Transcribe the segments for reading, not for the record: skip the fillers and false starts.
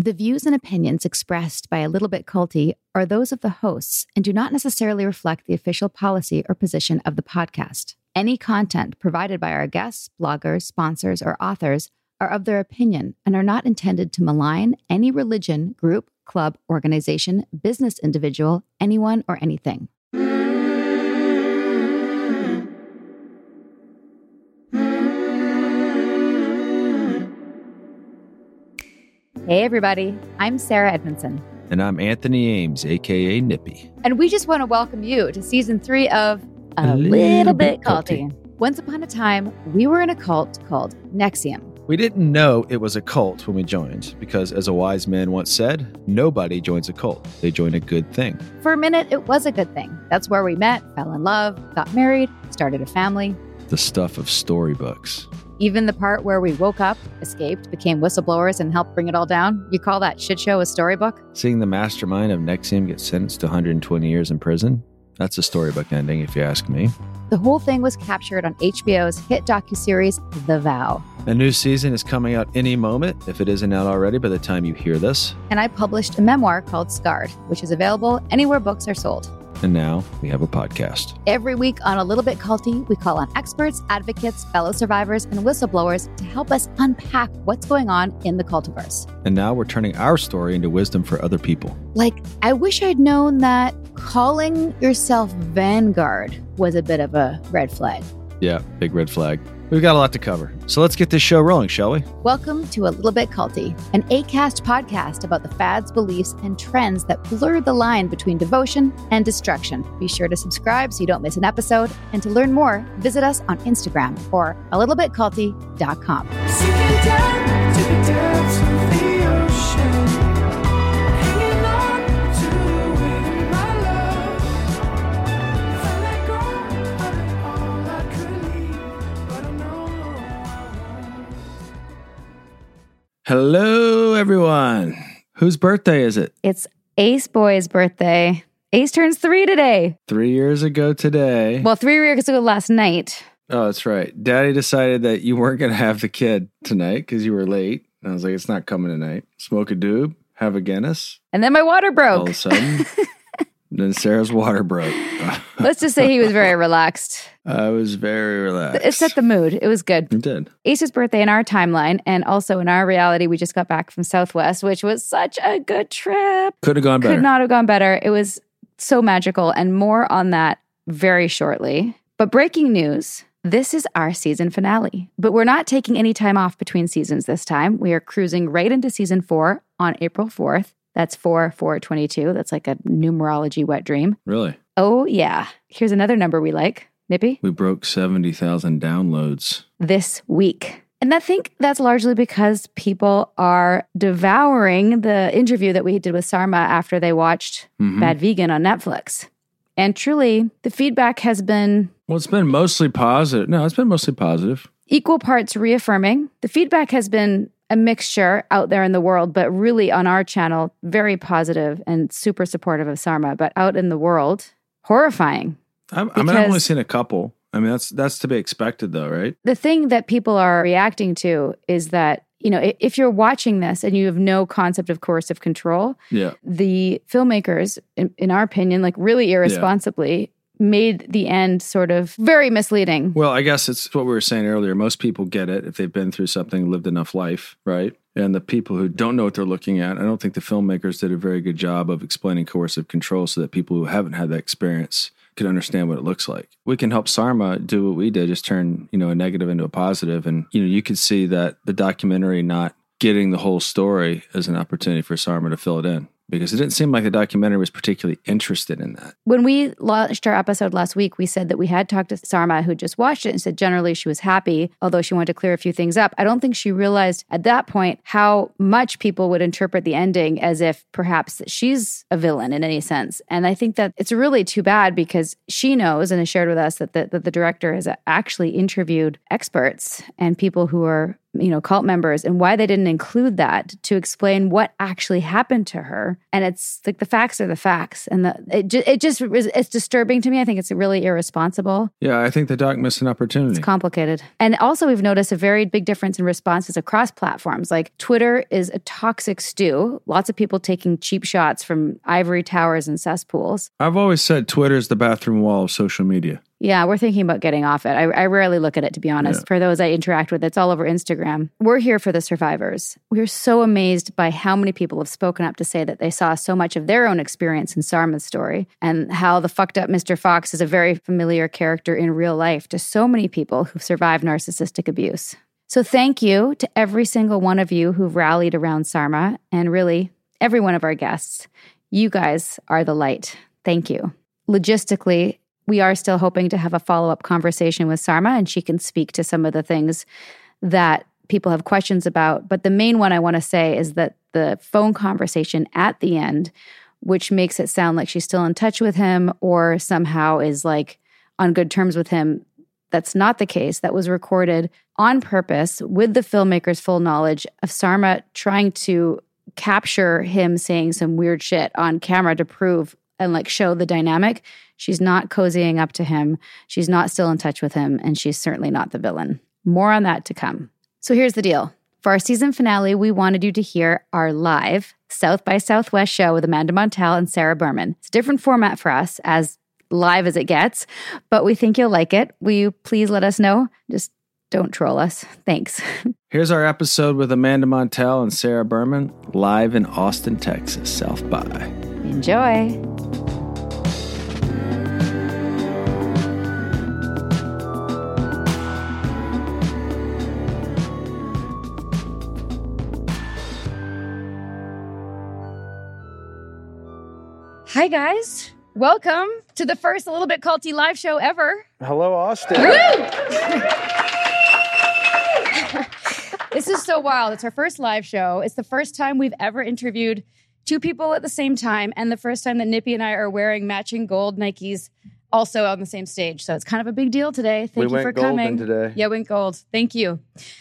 The views and opinions expressed by A Little Bit Culty are those of the hosts and do not necessarily reflect the official policy or position of the podcast. Any content provided by our guests, bloggers, sponsors, or authors are of their opinion and are not intended to malign any religion, group, club, organization, business individual, anyone, or anything. Hey everybody, I'm Sarah Edmondson. And I'm Anthony Ames, aka Nippy. And we just want to welcome you to season 3 of A Little Bit Culty. Once upon a time, we were in a cult called NXIVM. We didn't know it was a cult when we joined, because as a wise man once said, nobody joins a cult. They join a good thing. For a minute, it was a good thing. That's where we met, fell in love, got married, started a family. The stuff of storybooks. Even the part where we woke up, escaped, became whistleblowers, and helped bring it all down. You call that shit show a storybook? Seeing the mastermind of NXIVM get sentenced to 120 years in prison? That's a storybook ending, if you ask me. The whole thing was captured on HBO's hit docuseries, The Vow. A new season is coming out any moment, if it isn't out already by the time you hear this. And I published a memoir called Scarred, which is available anywhere books are sold. And now we have a podcast. Every week on A Little Bit Culty, we call on experts, advocates, fellow survivors, and whistleblowers to help us unpack what's going on in the cultiverse. And now we're turning our story into wisdom for other people. Like, I wish I'd known that calling yourself Vanguard was a bit of a red flag. Yeah, big red flag. We've got a lot to cover. So let's get this show rolling, shall we? Welcome to A Little Bit Culty, an Acast podcast about the fads, beliefs, and trends that blur the line between devotion and destruction. Be sure to subscribe so you don't miss an episode. And to learn more, visit us on Instagram or alittlebitculty.com. Sinking down to the depths of the ocean, hanging on to it, my love. If I let go of it all, I could leave, but I know I won't. Hello, everyone. Whose birthday is it? It's Ace Boy's birthday. Ace turns 3 today. 3 years ago today. Well, 3 years ago last night. Oh, that's right. Daddy decided that you weren't going to have the kid tonight because you were late. And I was like, it's not coming tonight. Smoke a doob, have a Guinness. And then my water broke. All of a sudden, then Sarah's water broke. Let's just say he was very relaxed. I was very relaxed. It set the mood. It was good. It did. Ace's birthday in our timeline and also in our reality, we just got back from Southwest, which was such a good trip. Could have gone better. Could not have gone better. It was so magical, and more on that very shortly. But breaking news, this is our season finale. But we're not taking any time off between seasons this time. We are cruising right into season 4 on April 4th. That's 4/4/22. That's like a numerology wet dream. Really? Oh, yeah. Here's another number we like. Nippy? We broke 70,000 downloads. This week. And I think that's largely because people are devouring the interview that we did with Sarma after they watched Bad Vegan on Netflix. And truly, the feedback has been... Well, it's been mostly positive. No, it's been mostly positive. Equal parts reaffirming. The feedback has been a mixture out there in the world, but really on our channel, very positive and super supportive of Sarma. But out in the world, horrifying. I've only seen a couple. I mean, that's to be expected though, right? The thing that people are reacting to is that, you know, if you're watching this and you have no concept of coercive control, the filmmakers, in our opinion, like really irresponsibly, made the end sort of very misleading. Well, I guess it's what we were saying earlier. Most people get it if they've been through something, lived enough life, right? And the people who don't know what they're looking at, I don't think the filmmakers did a very good job of explaining coercive control so that people who haven't had that experience could understand what it looks like. We can help Sarma do what we did, just turn, a negative into a positive. And, you could see that the documentary not getting the whole story as an opportunity for Sarma to fill it in. Because it didn't seem like the documentary was particularly interested in that. When we launched our episode last week, we said that we had talked to Sarma, who just watched it, and said generally she was happy, although she wanted to clear a few things up. I don't think she realized at that point how much people would interpret the ending as if perhaps she's a villain in any sense. And I think that it's really too bad because she knows and has shared with us that the director has actually interviewed experts and people who are cult members and why they didn't include that to explain what actually happened to her. And it's like the facts are the facts. And it's disturbing to me. I think it's really irresponsible. Yeah, I think the doc missed an opportunity. It's complicated. And also we've noticed a very big difference in responses across platforms. Like Twitter is a toxic stew. Lots of people taking cheap shots from ivory towers and cesspools. I've always said Twitter is the bathroom wall of social media. Yeah, we're thinking about getting off it. I rarely look at it, to be honest. Yeah. For those I interact with, it's all over Instagram. We're here for the survivors. We're so amazed by how many people have spoken up to say that they saw so much of their own experience in Sarma's story and how the fucked up Mr. Fox is a very familiar character in real life to so many people who've survived narcissistic abuse. So thank you to every single one of you who've rallied around Sarma and really every one of our guests. You guys are the light. Thank you. Logistically, we are still hoping to have a follow-up conversation with Sarma, and she can speak to some of the things that people have questions about. But the main one I want to say is that the phone conversation at the end, which makes it sound like she's still in touch with him or somehow is like on good terms with him, that's not the case. That was recorded on purpose with the filmmaker's full knowledge of Sarma trying to capture him saying some weird shit on camera to prove and like show the dynamic. She's not cozying up to him. She's not still in touch with him. And she's certainly not the villain. More on that to come. So here's the deal. For our season finale, we wanted you to hear our live South by Southwest show with Amanda Montell and Sarah Berman. It's a different format for us, as live as it gets, but we think you'll like it. Will you please let us know? Just don't troll us. Thanks. Here's our episode with Amanda Montell and Sarah Berman, live in Austin, Texas, South by. Enjoy. Hi, guys. Welcome to the first A Little Bit Culty live show ever. Hello, Austin. This is so wild. It's our first live show. It's the first time we've ever interviewed two people at the same time, and the first time that Nippy and I are wearing matching gold Nikes also on the same stage. So it's kind of a big deal today. Thank you for coming. Today. Yeah, went gold. Thank you.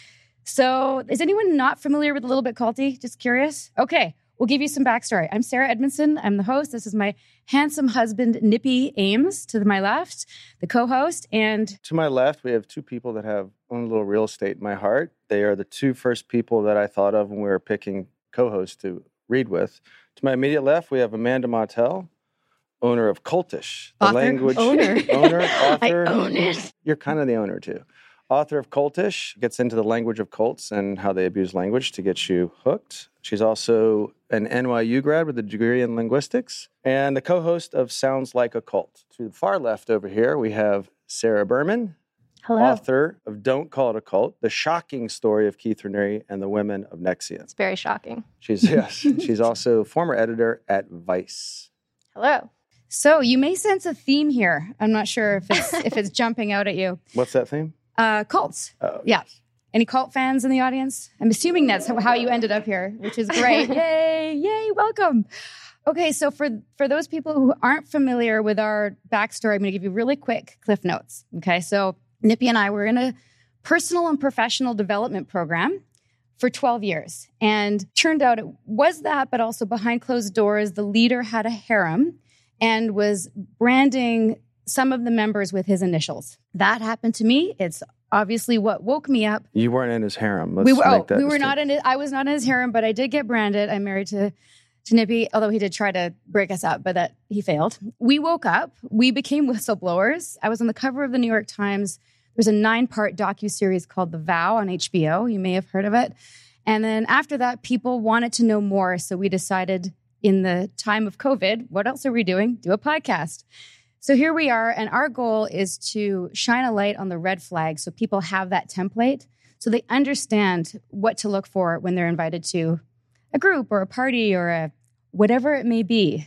So is anyone not familiar with A Little Bit Culty? Just curious? Okay. We'll give you some backstory. I'm Sarah Edmondson. I'm the host. This is my handsome husband, Nippy Ames, to my left, the co-host. And to my left, we have two people that have own little real estate in my heart. They are the two first people that I thought of when we were picking co-hosts to read with. To my immediate left, we have Amanda Montell, owner of Cultish. The author? language Owner. author. I own it. You're kind of the owner, too. Author of Cultish, gets into the language of cults and how they abuse language to get you hooked. She's also an NYU grad with a degree in linguistics and the co-host of Sounds Like a Cult. To the far left over here, we have Sarah Berman, Hello. author of Don't Call It a Cult, the shocking story of Keith Raniere and the women of Nexium. It's very shocking. She's also former editor at Vice. Hello. So you may sense a theme here. I'm not sure if it's jumping out at you. What's that theme? Cults. Oh, Yeah. Any cult fans in the audience? I'm assuming that's how you ended up here, which is great. Yay, yay, welcome. Okay, so for those people who aren't familiar with our backstory, I'm going to give you really quick Cliff Notes. Okay, so Nippy and I were in a personal and professional development program for 12 years. And turned out it was that, but also behind closed doors, the leader had a harem and was branding some of the members with his initials. That happened to me. It's obviously what woke me up. You weren't in his harem. We were not in it. I was not in his harem, but I did get branded. I'm married to Nippy, although he did try to break us up, but that he failed. We woke up. We became whistleblowers. I was on the cover of the New York Times. There's a 9-part docuseries called The Vow on HBO. You may have heard of it. And then after that, people wanted to know more. So we decided in the time of COVID, what else are we doing? Do a podcast. So here we are, and our goal is to shine a light on the red flag so people have that template so they understand what to look for when they're invited to a group or a party or a whatever it may be.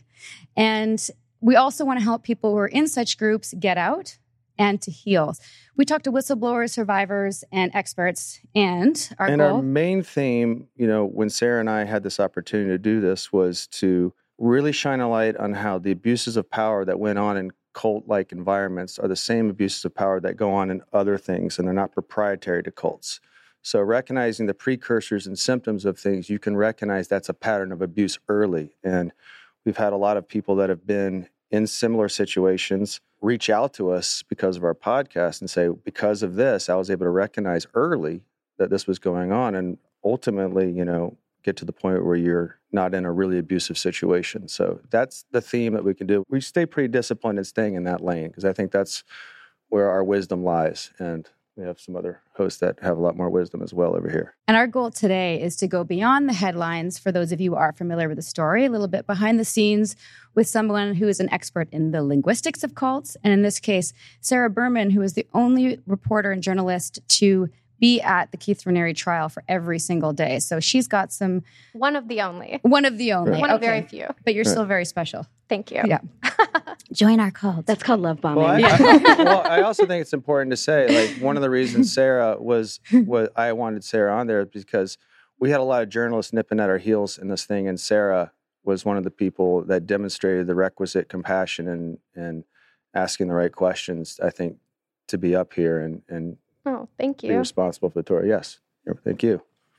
And we also want to help people who are in such groups get out and to heal. We talk to whistleblowers, survivors, and experts, and our main theme, when Sarah and I had this opportunity to do this, was to really shine a light on how the abuses of power that went on in cult-like environments are the same abuses of power that go on in other things, and they're not proprietary to cults. So recognizing the precursors and symptoms of things, you can recognize that's a pattern of abuse early. And we've had a lot of people that have been in similar situations reach out to us because of our podcast and say, because of this, I was able to recognize early that this was going on, and ultimately, get to the point where you're not in a really abusive situation. So that's the theme that we can do. We stay pretty disciplined in staying in that lane, because I think that's where our wisdom lies. And we have some other hosts that have a lot more wisdom as well over here. And our goal today is to go beyond the headlines for those of you who are familiar with the story, a little bit behind the scenes with someone who is an expert in the linguistics of cults. And in this case, Sarah Berman, who is the only reporter and journalist to be at the Keith Raniere trial for every single day. So she's got some... One of the only. One of the only. One of Okay. very few. But you're still very special. Thank you. Yeah. Join our cult. That's called love bombing. Well, I also think it's important to say, like, one of the reasons Sarah was I wanted Sarah on there is because we had a lot of journalists nipping at our heels in this thing, and Sarah was one of the people that demonstrated the requisite compassion and asking the right questions, I think, to be up here and Oh, thank be you. responsible for the tour. Yes. Thank you.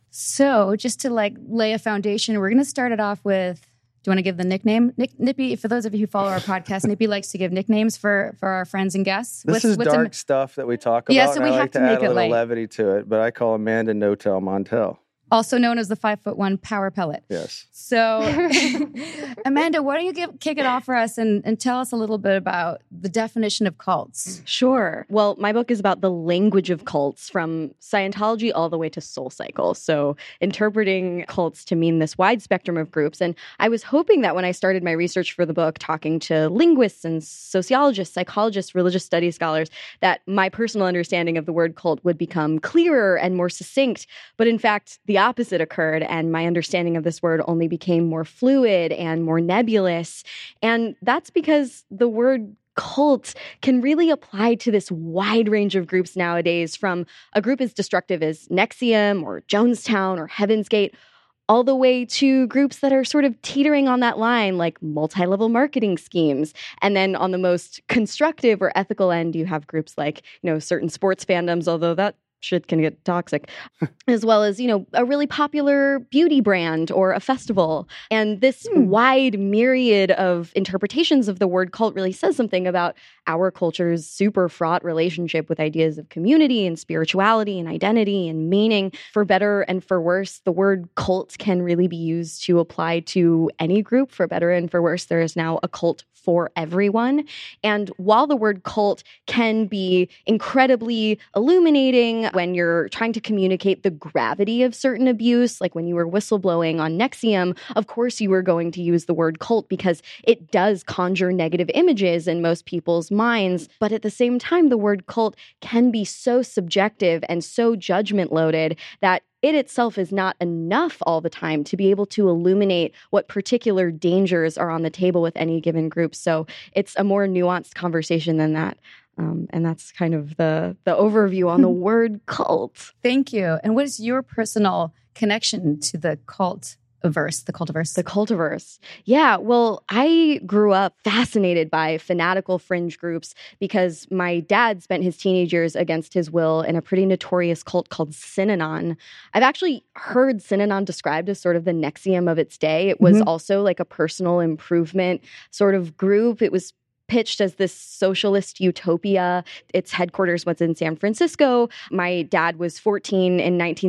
So just to lay a foundation, we're going to start it off with, do you want to give the nickname? Nippy, for those of you who follow our podcast, Nippy likes to give nicknames for our friends and guests. This is dark stuff that we talk about. Yeah, so and we I have like to to make add it a little light. levity to it, but I call Amanda No-Tell Montel. Also known as the 5'1" power pellet. Yes. So, Amanda, why don't you kick it off for us and tell us a little bit about the definition of cults? Sure. Well, my book is about the language of cults, from Scientology all the way to SoulCycle. So interpreting cults to mean this wide spectrum of groups. And I was hoping that when I started my research for the book, talking to linguists and sociologists, psychologists, religious studies scholars, that my personal understanding of the word cult would become clearer and more succinct. But in fact, the opposite occurred, and my understanding of this word only became more fluid and more nebulous. And that's because the word cult can really apply to this wide range of groups nowadays, from a group as destructive as NXIVM or Jonestown or Heaven's Gate, all the way to groups that are sort of teetering on that line, like multi-level marketing schemes. And then on the most constructive or ethical end, you have groups like, certain sports fandoms, although that shit can get toxic, as well as, a really popular beauty brand or a festival. And this wide myriad of interpretations of the word cult really says something about our culture's super fraught relationship with ideas of community and spirituality and identity and meaning. For better and for worse, the word cult can really be used to apply to any group. For better and for worse, there is now a cult for everyone. And while the word cult can be incredibly illuminating when you're trying to communicate the gravity of certain abuse, like when you were whistleblowing on NXIVM, of course you were going to use the word cult because it does conjure negative images in most people's minds. But at the same time, the word cult can be so subjective and so judgment loaded that it itself is not enough all the time to be able to illuminate what particular dangers are on the table with any given group. So it's a more nuanced conversation than that. And that's kind of the overview on the word cult. Thank you. And what is your personal connection to the cultiverse? The cultiverse. Yeah, well, I grew up fascinated by fanatical fringe groups because my dad spent his teenage years against his will in a pretty notorious cult called Synanon. I've actually heard Synanon described as sort of the NXIVM of its day. It was also like a personal improvement sort of group. It was pitched as this socialist utopia. Its headquarters was in San Francisco. My dad was 14 in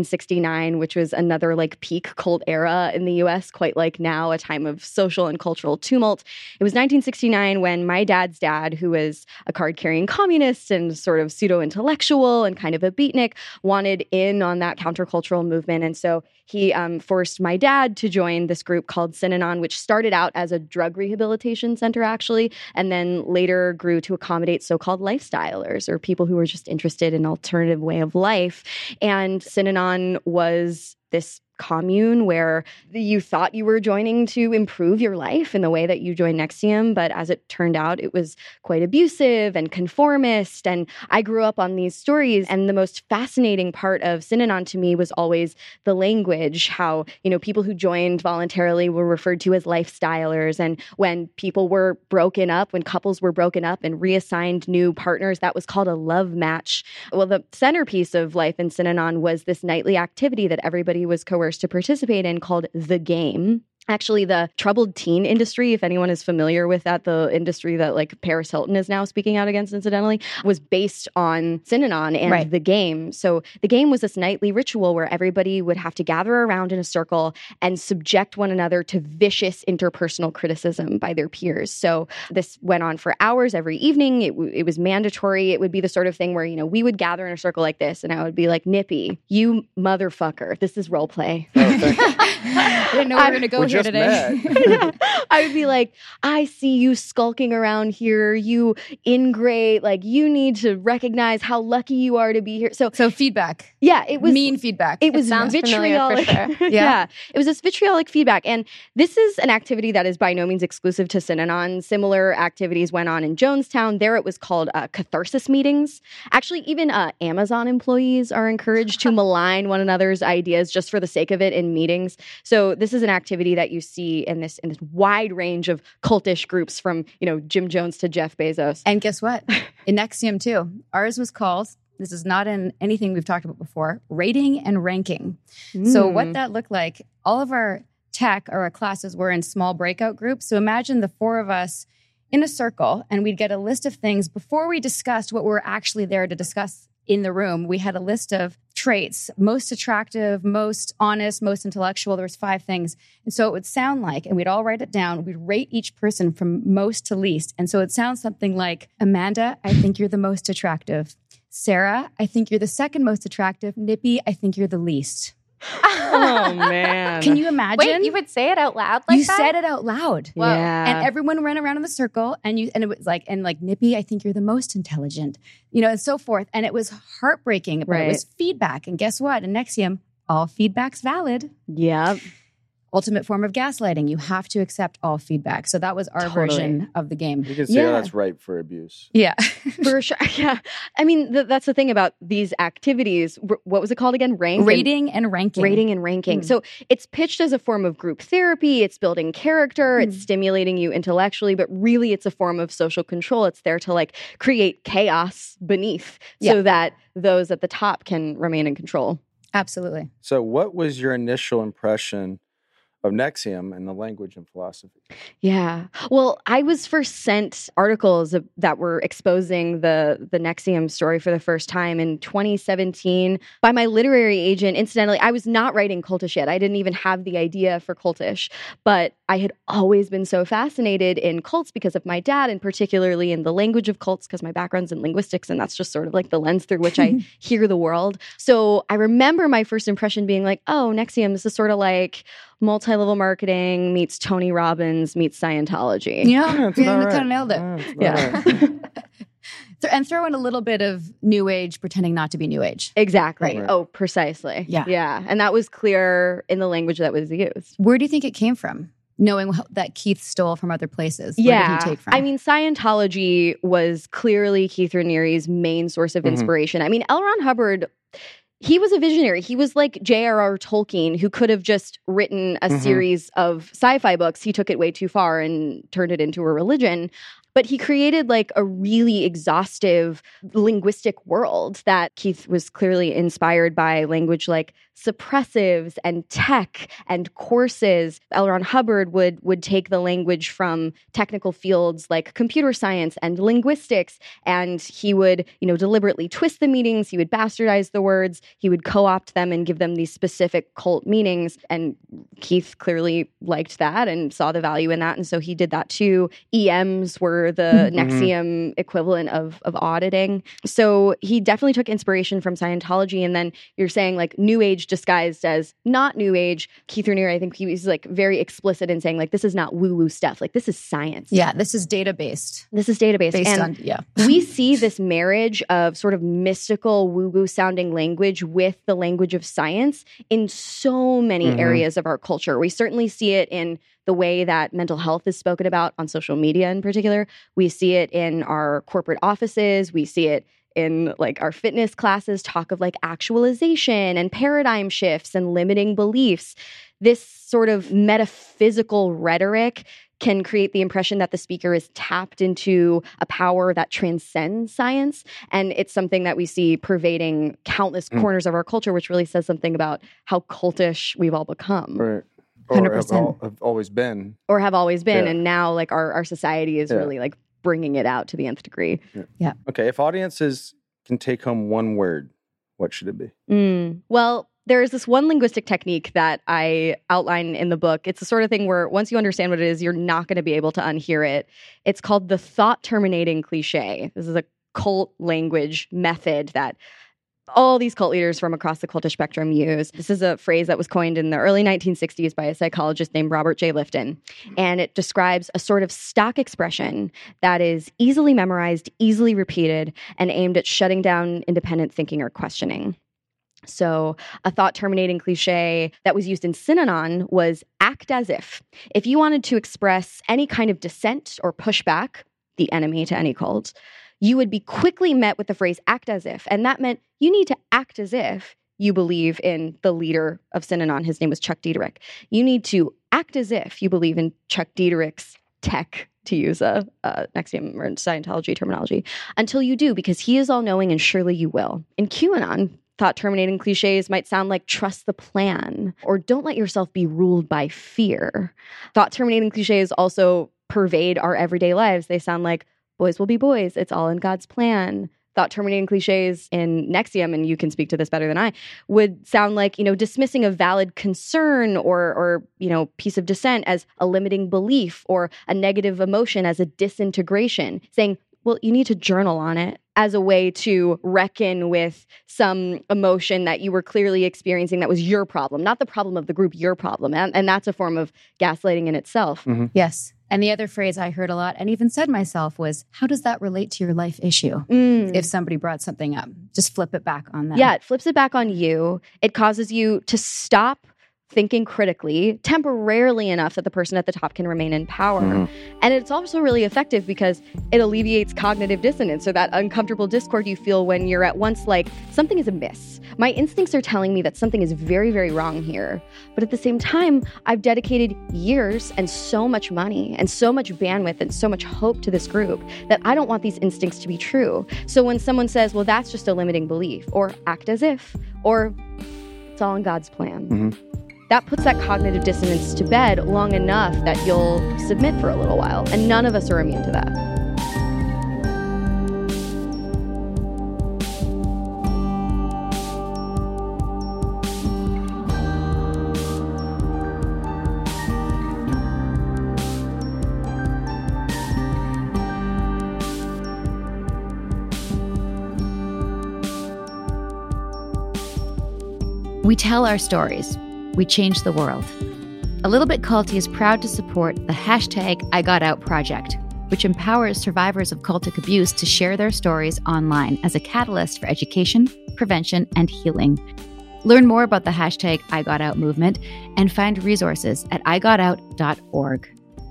1969, which was another peak cult era in the US, quite like now, a time of social and cultural tumult. It was 1969 when my dad's dad, who was a card-carrying communist and sort of pseudo-intellectual and kind of a beatnik, wanted in on that countercultural movement. And so he forced my dad to join this group called Synanon, which started out as a drug rehabilitation center, actually, and then later grew to accommodate so-called lifestylers, or people who were just interested in an alternative way of life. And Synanon was this commune where you thought you were joining to improve your life in the way that you joined NXIVM, but as it turned out, it was quite abusive and conformist. And I grew up on these stories, and the most fascinating part of Synanon to me was always the language, how, people who joined voluntarily were referred to as lifestylers. And when people were broken up, when couples were broken up and reassigned new partners, that was called a love match. Well, the centerpiece of life in Synanon was this nightly activity that everybody was coerced to participate in called The Game. Actually, the troubled teen industry, if anyone is familiar with that, the industry that like Paris Hilton is now speaking out against, incidentally, was based on Synanon and The Game. So The Game was this nightly ritual where everybody would have to gather around in a circle and subject one another to vicious interpersonal criticism by their peers. So this went on for hours every evening. It was mandatory. It would be the sort of thing where, we would gather in a circle like this, and I would be like, Nippy, you motherfucker, this is role play. I didn't know we were going to go here today. Yeah. I would be like, I see you skulking around here, you ingrate, like you need to recognize how lucky you are to be here. So feedback. Yeah, it was mean feedback. It was sounds vitriolic. familiar for sure. Yeah, it was this vitriolic feedback. And this is an activity that is by no means exclusive to Synanon. Similar activities went on in Jonestown. There it was called catharsis meetings. Actually, even Amazon employees are encouraged to malign one another's ideas just for the sake of it in meetings. So this is an activity that you see in this wide range of cultish groups from, Jim Jones to Jeff Bezos. And guess what? In NXIVM too. Ours was called, this is not in anything we've talked about before, rating and ranking. So what that looked like, all of our tech or our classes were in small breakout groups. So imagine the four of us in a circle, and we'd get a list of things before we discussed what we were actually there to discuss in the room. We had a list of traits: most attractive, most honest, most intellectual. There was 5 things. And so it would sound like, and we'd all write it down, we'd rate each person from most to least. And so it sounds something like, Amanda, I think you're the most attractive. Sarah, I think you're the second most attractive. Nippy, I think you're the least. Oh, man. Can you imagine? Wait, you would say it out loud like you that? said it out loud. Whoa. Yeah. And everyone ran around in the circle, and it was like, Nippy, I think you're the most intelligent, and so forth. And it was heartbreaking, but it was feedback. And guess what? In NXIVM, all feedback's valid. Yeah. Ultimate form of gaslighting. You have to accept all feedback. So that was our version of the game. You can see how that's ripe for abuse. Yeah. For sure. Yeah. I mean, that's the thing about these activities. What was it called again? Rating and ranking. Rating and ranking. So it's pitched as a form of group therapy. It's building character. It's stimulating you intellectually, but really it's a form of social control. It's there to create chaos beneath so that those at the top can remain in control. Absolutely. So what was your initial impression of NXIVM and the language and philosophy? Yeah. Well, I was first sent articles that were exposing the NXIVM story for the first time in 2017 by my literary agent. Incidentally, I was not writing cultish yet. I didn't even have the idea for cultish, but I had always been so fascinated in cults because of my dad, and particularly in the language of cults because my background's in linguistics, and that's just sort of like the lens through which I hear the world. So I remember my first impression being like, oh, NXIVM, this is sort of like multi-level marketing meets Tony Robbins meets Scientology. Yeah, it's you about kind right. of nailed it. Yeah, it's about right. And throw in a little bit of New Age, pretending not to be New Age. Exactly. Right. Oh, precisely. Yeah. Yeah. And that was clear in the language that was used. Where do you think it came from? Knowing that Keith stole from other places. Where did he take from? I mean, Scientology was clearly Keith Raniere's main source of inspiration. I mean, L. Ron Hubbard, he was a visionary. He was like J.R.R. Tolkien, who could have just written a series of sci-fi books. He took it way too far and turned it into a religion. But he created a really exhaustive linguistic world that Keith was clearly inspired by, language like suppressives and tech and courses. L. Ron Hubbard would take the language from technical fields like computer science and linguistics, and he would, deliberately twist the meanings. He would bastardize the words. He would co-opt them and give them these specific cult meanings. And Keith clearly liked that and saw the value in that. And so he did that too. EMs were the NXIVM equivalent of auditing. So he definitely took inspiration from Scientology. And then you're saying New Age Age disguised as not New Age. Keith Raniere, I think he's like very explicit in saying like, this is not woo-woo stuff. Like, this is science. Yeah, this is data-based. This is database. Based And on, yeah. we see this marriage of sort of mystical woo-woo sounding language with the language of science in so many areas of our culture. We certainly see it in the way that mental health is spoken about on social media in particular. We see it in our corporate offices. We see it in like our fitness classes, talk of like actualization and paradigm shifts and limiting beliefs. This sort of metaphysical rhetoric can create the impression that the speaker is tapped into a power that transcends science. And it's something that we see pervading countless corners of our culture, which really says something about how cultish we've all become. Right. Or 100%. have always been. Or have always been. Yeah. And now like our society is really like bringing it out to the nth degree. Okay, if audiences can take home one word, what should it be? Well, there is this one linguistic technique that I outline in the book. It's the sort of thing where once you understand what it is, you're not going to be able to unhear it. It's called the thought terminating cliche. This is a cult language method that all these cult leaders from across the cultish spectrum use. This is a phrase that was coined in the early 1960s by a psychologist named Robert J. Lifton. And it describes a sort of stock expression that is easily memorized, easily repeated, and aimed at shutting down independent thinking or questioning. So a thought-terminating cliche that was used in Synanon was act as if. If you wanted to express any kind of dissent or pushback, the enemy to any cult, you would be quickly met with the phrase act as if. And that meant you need to act as if you believe in the leader of Synanon. His name was Chuck Dederich. You need to act as if you believe in Chuck Dederich's tech, to use a NXIVM or Scientology terminology, until you do, because he is all-knowing and surely you will. In QAnon, thought-terminating cliches might sound like trust the plan or don't let yourself be ruled by fear. Thought-terminating cliches also pervade our everyday lives. They sound like boys will be boys. It's all in God's plan. Thought-terminating cliches in NXIVM, and you can speak to this better than I, would sound like, dismissing a valid concern or piece of dissent as a limiting belief or a negative emotion as a disintegration, saying, well, you need to journal on it as a way to reckon with some emotion that you were clearly experiencing that was your problem, not the problem of the group, your problem. And that's a form of gaslighting in itself. Yes. And the other phrase I heard a lot and even said myself was, how does that relate to your life issue? If somebody brought something up, just flip it back on them. Yeah, it flips it back on you. It causes you to stop thinking critically temporarily enough that the person at the top can remain in power. And it's also really effective because it alleviates cognitive dissonance, or that uncomfortable discord you feel when you're at once like, something is amiss. My instincts are telling me that something is very, very wrong here. But at the same time, I've dedicated years and so much money and so much bandwidth and so much hope to this group that I don't want these instincts to be true. So when someone says, well, that's just a limiting belief, or act as if, or it's all in God's plan, that puts that cognitive dissonance to bed long enough that you'll submit for a little while. And none of us are immune to that. We tell our stories. We change the world. A Little Bit Culty is proud to support the #IGotOut project, which empowers survivors of cultic abuse to share their stories online as a catalyst for education, prevention, and healing. Learn more about the #IGotOut movement and find resources at igotout.org.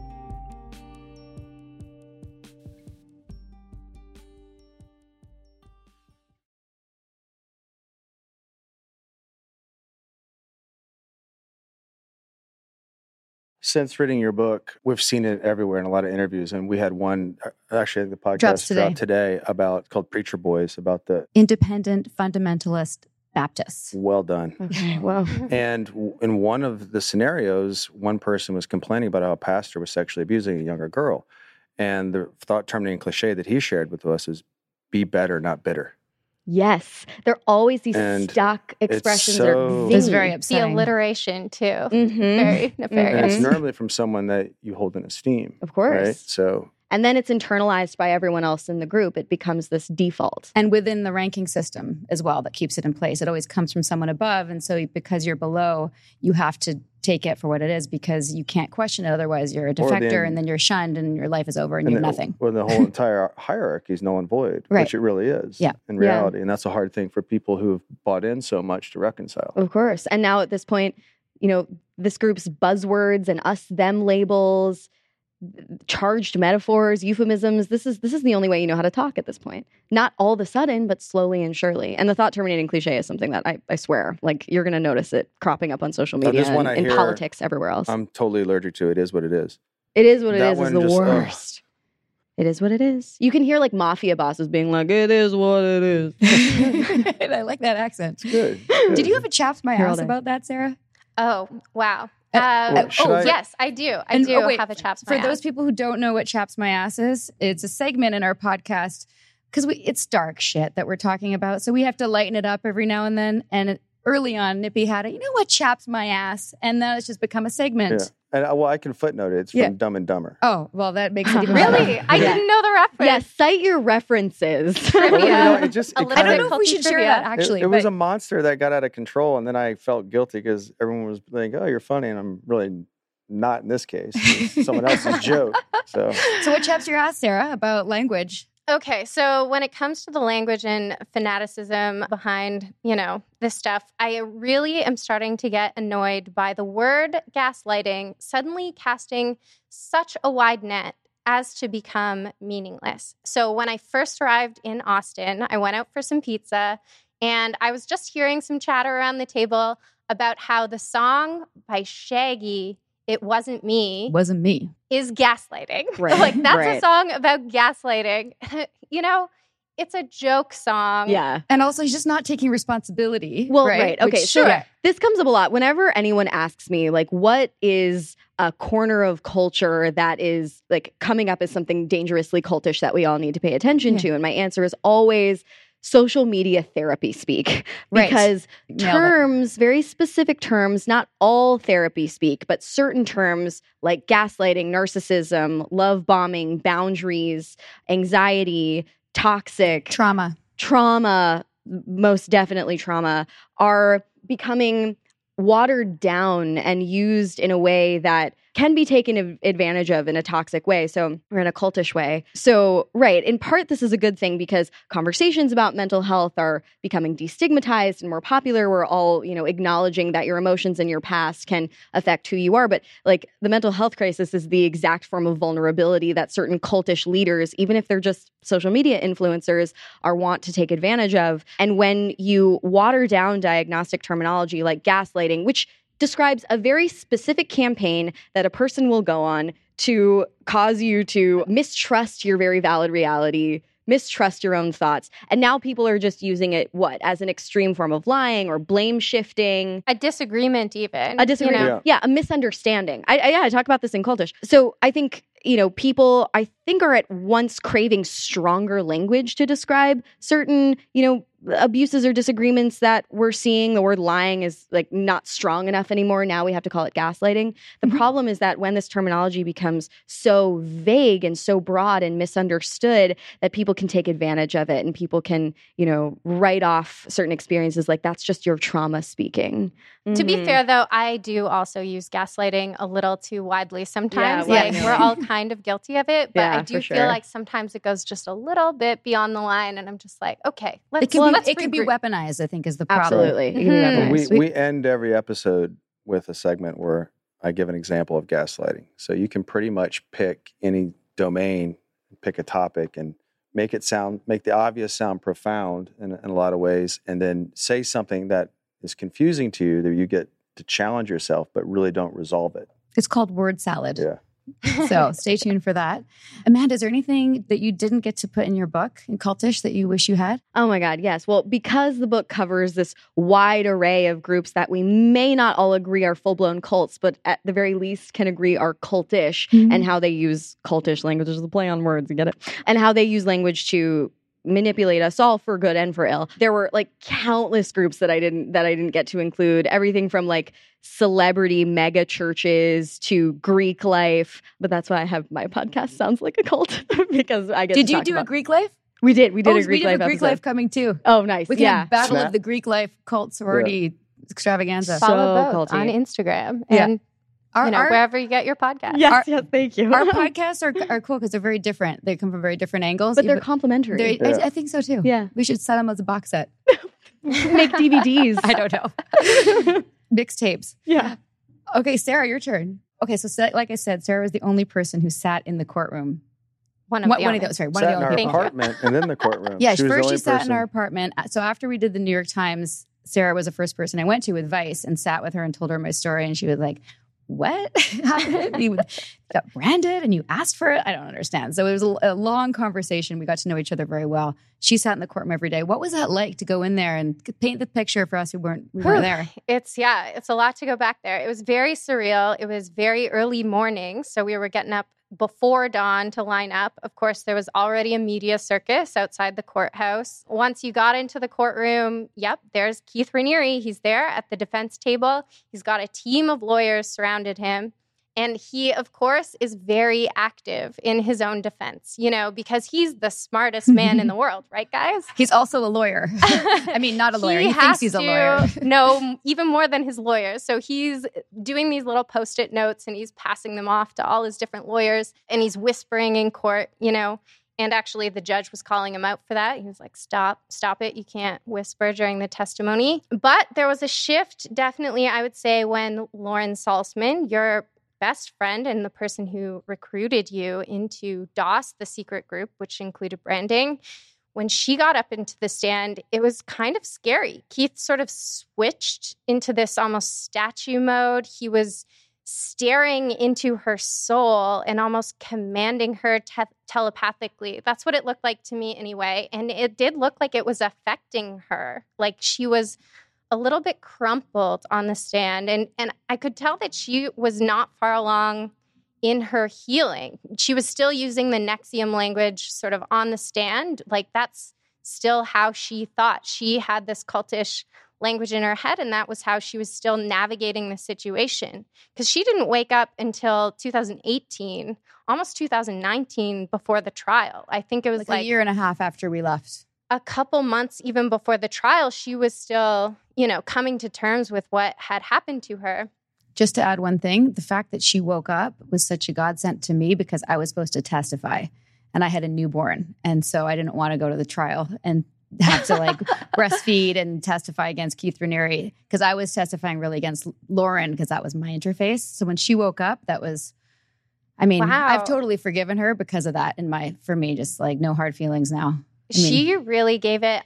Since reading your book, we've seen it everywhere in a lot of interviews. And we had one, actually, the podcast Drops today. dropped today about, called Preacher Boys, about the, Independent fundamentalist Baptists. well done. Okay, well. And in one of the scenarios, one person was complaining about how a pastor was sexually abusing a younger girl. And the thought-terminating cliche that he shared with us is, be better, not bitter. Yes. There are always these And stuck expressions that so- are It was very zany. The upsetting. alliteration, too. Mhm. Very And nefarious. it's normally from someone that you hold in esteem. Of course. Right? So And then it's internalized by everyone else in the group. It becomes this default. And within the ranking system as well that keeps it in place. It always comes from someone above. And so because you're below, you have to take it for what it is because you can't question it. Otherwise, you're a defector and then you're shunned and your life is over and you have nothing. Well, the whole entire hierarchy is null and void, Right. which it really is in reality. And that's a hard thing for people who've bought in so much to reconcile. Of course. And now at this point, this group's buzzwords and us, them labels, charged metaphors, euphemisms. This is the only way you know how to talk at this point. Not all of a sudden, but slowly and surely. And the thought terminating cliche is something that I swear, like you're going to notice it cropping up on social media this one and in politics everywhere else. I'm totally allergic to it. Is what it is. It is what it That is one the just, worst. It is what it is. You can hear like mafia bosses being like, it is what it is. I like that accent. Good. Did you have a chaps my Here all ass day. about that, Sarah? Oh, wow. should I- Yes, I do. I And- do oh, wait, have a chaps For my those ass. people who don't know what Chaps My Ass is, it's a segment in our podcast because it's dark shit that we're talking about. So we have to lighten it up every now and then. And early on, Nippy had it, you know what, Chaps My Ass? And then it's just become a segment. Yeah. And I can footnote it. It's from Yeah. Dumb and Dumber. Oh, well, that makes it even better. Really? I didn't know the reference. Yes, cite your references. Well, it just A it little I kinda- don't know if we should share that, actually. It was but a monster that got out of control, and then I felt guilty because everyone was like, "Oh, you're funny," and I'm really not in this case. It's someone else's joke. So So what chaps your ass, Sarah, about language? Okay, so when it comes to the language and fanaticism behind, this stuff, I really am starting to get annoyed by the word gaslighting suddenly casting such a wide net as to become meaningless. So when I first arrived in Austin, I went out for some pizza and I was just hearing some chatter around the table about how the song by Shaggy, It Wasn't Me, Wasn't me. is gaslighting. Right, Like, that's right. a song about gaslighting. It's a joke song. Yeah. And also, he's just not taking responsibility. Well, right. Okay. Which- So yeah. this comes up a lot. Whenever anyone asks me, like, what is a corner of culture that is like coming up as something dangerously cultish that we all need to pay attention Yeah. to? And my answer is always social media therapy speak. Right. Because Nailed it. terms, very specific terms, not all therapy speak, but certain terms like gaslighting, narcissism, love bombing, boundaries, anxiety, toxic, trauma, most definitely trauma, are becoming watered down and used in a way that can be taken advantage of in a toxic way. So, or in a cultish way. So, right. In part, this is a good thing because conversations about mental health are becoming destigmatized and more popular. We're all, acknowledging that your emotions and your past can affect who you are. But like the mental health crisis is the exact form of vulnerability that certain cultish leaders, even if they're just social media influencers, are want to take advantage of. And when you water down diagnostic terminology like gaslighting, which describes a very specific campaign that a person will go on to cause you to mistrust your very valid reality, mistrust your own thoughts. And now people are just using it, as an extreme form of lying or blame shifting. A disagreement, even. A disagreement. Yeah, a misunderstanding. I talk about this in Cultish. So I think, people, are at once craving stronger language to describe certain, abuses or disagreements that we're seeing. The word lying is like not strong enough anymore. Now we have to call it gaslighting. The problem is that when this terminology becomes so vague and so broad and misunderstood that people can take advantage of it and people can, write off certain experiences like that's just your trauma speaking. To be Mhm. fair, though, I do also use gaslighting a little too widely sometimes. Yeah, Like, yeah. we're all kind of guilty of it, but Yeah, I do for feel sure. like sometimes it goes just a little bit beyond the line, and I'm just like, okay, It can be regroup. weaponized, I think, is the problem. Absolutely. It can be Mhm. weaponized. we end every episode with a segment where I give an example of gaslighting. So you can pretty much pick any domain, pick a topic, and make the obvious sound profound in a lot of ways, and then say something that is confusing to you that you get to challenge yourself, but really don't resolve it. It's called word salad. Yeah. So stay tuned for that. Amanda, is there anything that you didn't get to put in your book in Cultish that you wish you had? Oh my God, yes. Well, because the book covers this wide array of groups that we may not all agree are full-blown cults, but at the very least can agree are cultish Mhm. and how they use cultish language. There's a play on words, you get it? And how they use language to manipulate us all for good and for ill. There were like countless groups that I didn't get to include. Everything from like celebrity mega churches to Greek life. But that's why I have my podcast Sounds Like a Cult because I get Did to you talk do a about- Greek life? We did a We Greek have life a Greek episode. life coming too. Oh, nice. We can Yeah. have battle Snap. of the Greek life cult sorority extravaganza. Follow So both culty. on Instagram Yeah. and Our, our, wherever you get your podcast. Yes, yes, thank you. our podcasts are cool because they're very different. They come from very different angles. but they're complementary. I think so too. Yeah. We should set them as a box set. Make DVDs. I don't know. Mixtapes. Yeah. Okay, Sarah, your turn. Okay, so like I said, Sarah was the only person who sat in the courtroom. One of One the of only. those, sorry, one Sat of in the our only Thank people. you. apartment and then the courtroom. Yeah, was the first she only sat in person. our apartment. So after we did the New York Times, Sarah was the first person I went to with Vice and sat with her and told her my story. And she was like, what happened? You got branded and you asked for it? I don't understand. So it was a long conversation. We got to know each other very well. She sat in the courtroom every day. What was that like to go in there and paint the picture for us who weren't there? It's a lot to go back there. It was very surreal. It was very early morning. So we were getting up before dawn to line up. Of course, there was already a media circus outside the courthouse. Once you got into the courtroom, there's Keith Raniere. He's there at the defense table. He's got a team of lawyers surrounded him. And he, of course, is very active in his own defense, because he's the smartest man in the world, right, guys? He's also a lawyer. I mean, not a lawyer. He thinks has he's a to lawyer. know even more than his lawyers. So he's doing these little Post-it notes and he's passing them off to all his different lawyers and he's whispering in court, And actually, the judge was calling him out for that. He was like, stop it. You can't whisper during the testimony. But there was a shift, definitely, I would say, when Lauren Salzman, your best friend and the person who recruited you into DOS, the secret group, which included branding, when she got up into the stand, it was kind of scary. Keith sort of switched into this almost statue mode. He was staring into her soul and almost commanding her telepathically. That's what it looked like to me anyway. And it did look like it was affecting her. Like she was a little bit crumpled on the stand. And I could tell that she was not far along in her healing. She was still using the Nexium language sort of on the stand. Like that's still how she thought. She had this cultish language in her head, and that was how she was still navigating the situation. Because she didn't wake up until 2018, almost 2019 before the trial. I think it was Like a year and a half after we left. a couple months even before the trial, she was still, coming to terms with what had happened to her. Just to add one thing, the fact that she woke up was such a godsend to me because I was supposed to testify and I had a newborn. And so I didn't want to go to the trial and have to breastfeed and testify against Keith Raniere because I was testifying really against Lauren because that was my interface. So when she woke up, that was, Wow. I've totally forgiven her because of that. And for me, just no hard feelings now. She really gave it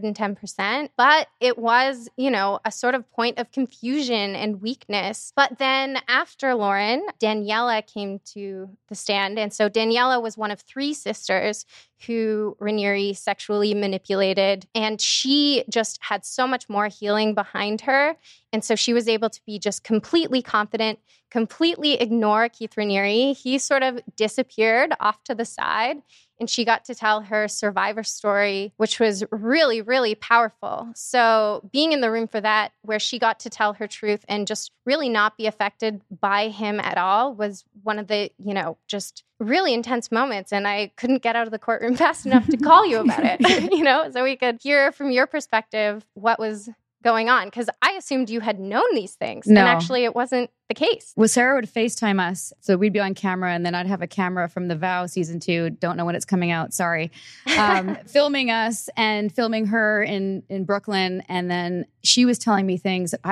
110%, but it was, a sort of point of confusion and weakness. But then after Lauren, Daniela came to the stand. And so Daniela was one of 3 sisters who Raniere sexually manipulated. And she just had so much more healing behind her. And so she was able to be just completely confident, completely ignore Keith Raniere. He sort of disappeared off to the side. And she got to tell her survivor story, which was really, really powerful. So being in the room for that, where she got to tell her truth and just really not be affected by him at all, was one of the, just really intense moments. And I couldn't get out of the courtroom fast enough to call you about it, so we could hear from your perspective what was going on, because I assumed you had known these things. No. And actually it wasn't the case. Well, Sarah would FaceTime us. So we'd be on camera and then I'd have a camera from The Vow season 2. Don't know when it's coming out. Sorry. Filming us and filming her in Brooklyn. And then she was telling me things that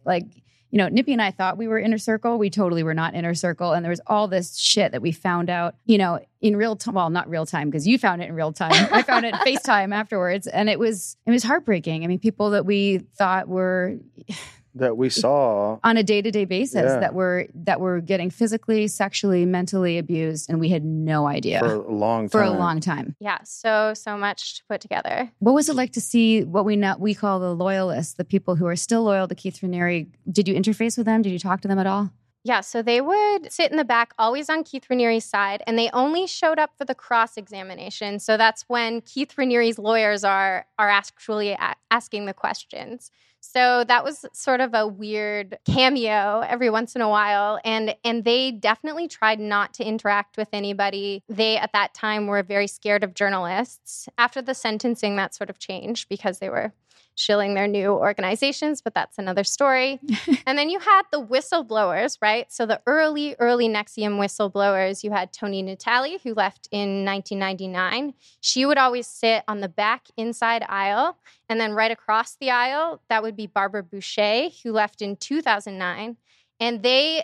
Nippy and I thought we were inner circle. We totally were not inner circle. And there was all this shit that we found out, in real time. Well, not real time because you found it in real time. I found it FaceTime afterwards. And it was heartbreaking. People that we thought were... that we saw on a day-to-day basis Yeah. that were getting physically, sexually, mentally abused, and we had no idea for a long time. for a long time. Yeah, so much to put together. What was it like to see what we call the loyalists, the people who are still loyal to Keith Raniere? Did you interface with them? Did you talk to them at all? Yeah, so they would sit in the back, always on Keith Raniere's side, and they only showed up for the cross-examination. So that's when Keith Raniere's lawyers are actually asking the questions. So that was sort of a weird cameo every once in a while, and they definitely tried not to interact with anybody. They, at that time, were very scared of journalists. After the sentencing, that sort of changed because they were shilling their new organizations, but that's another story. And then you had the whistleblowers, right? So the early NXIVM whistleblowers, you had Toni Natali, who left in 1999. She would always sit on the back inside aisle. And then right across the aisle, that would be Barbara Boucher, who left in 2009. And they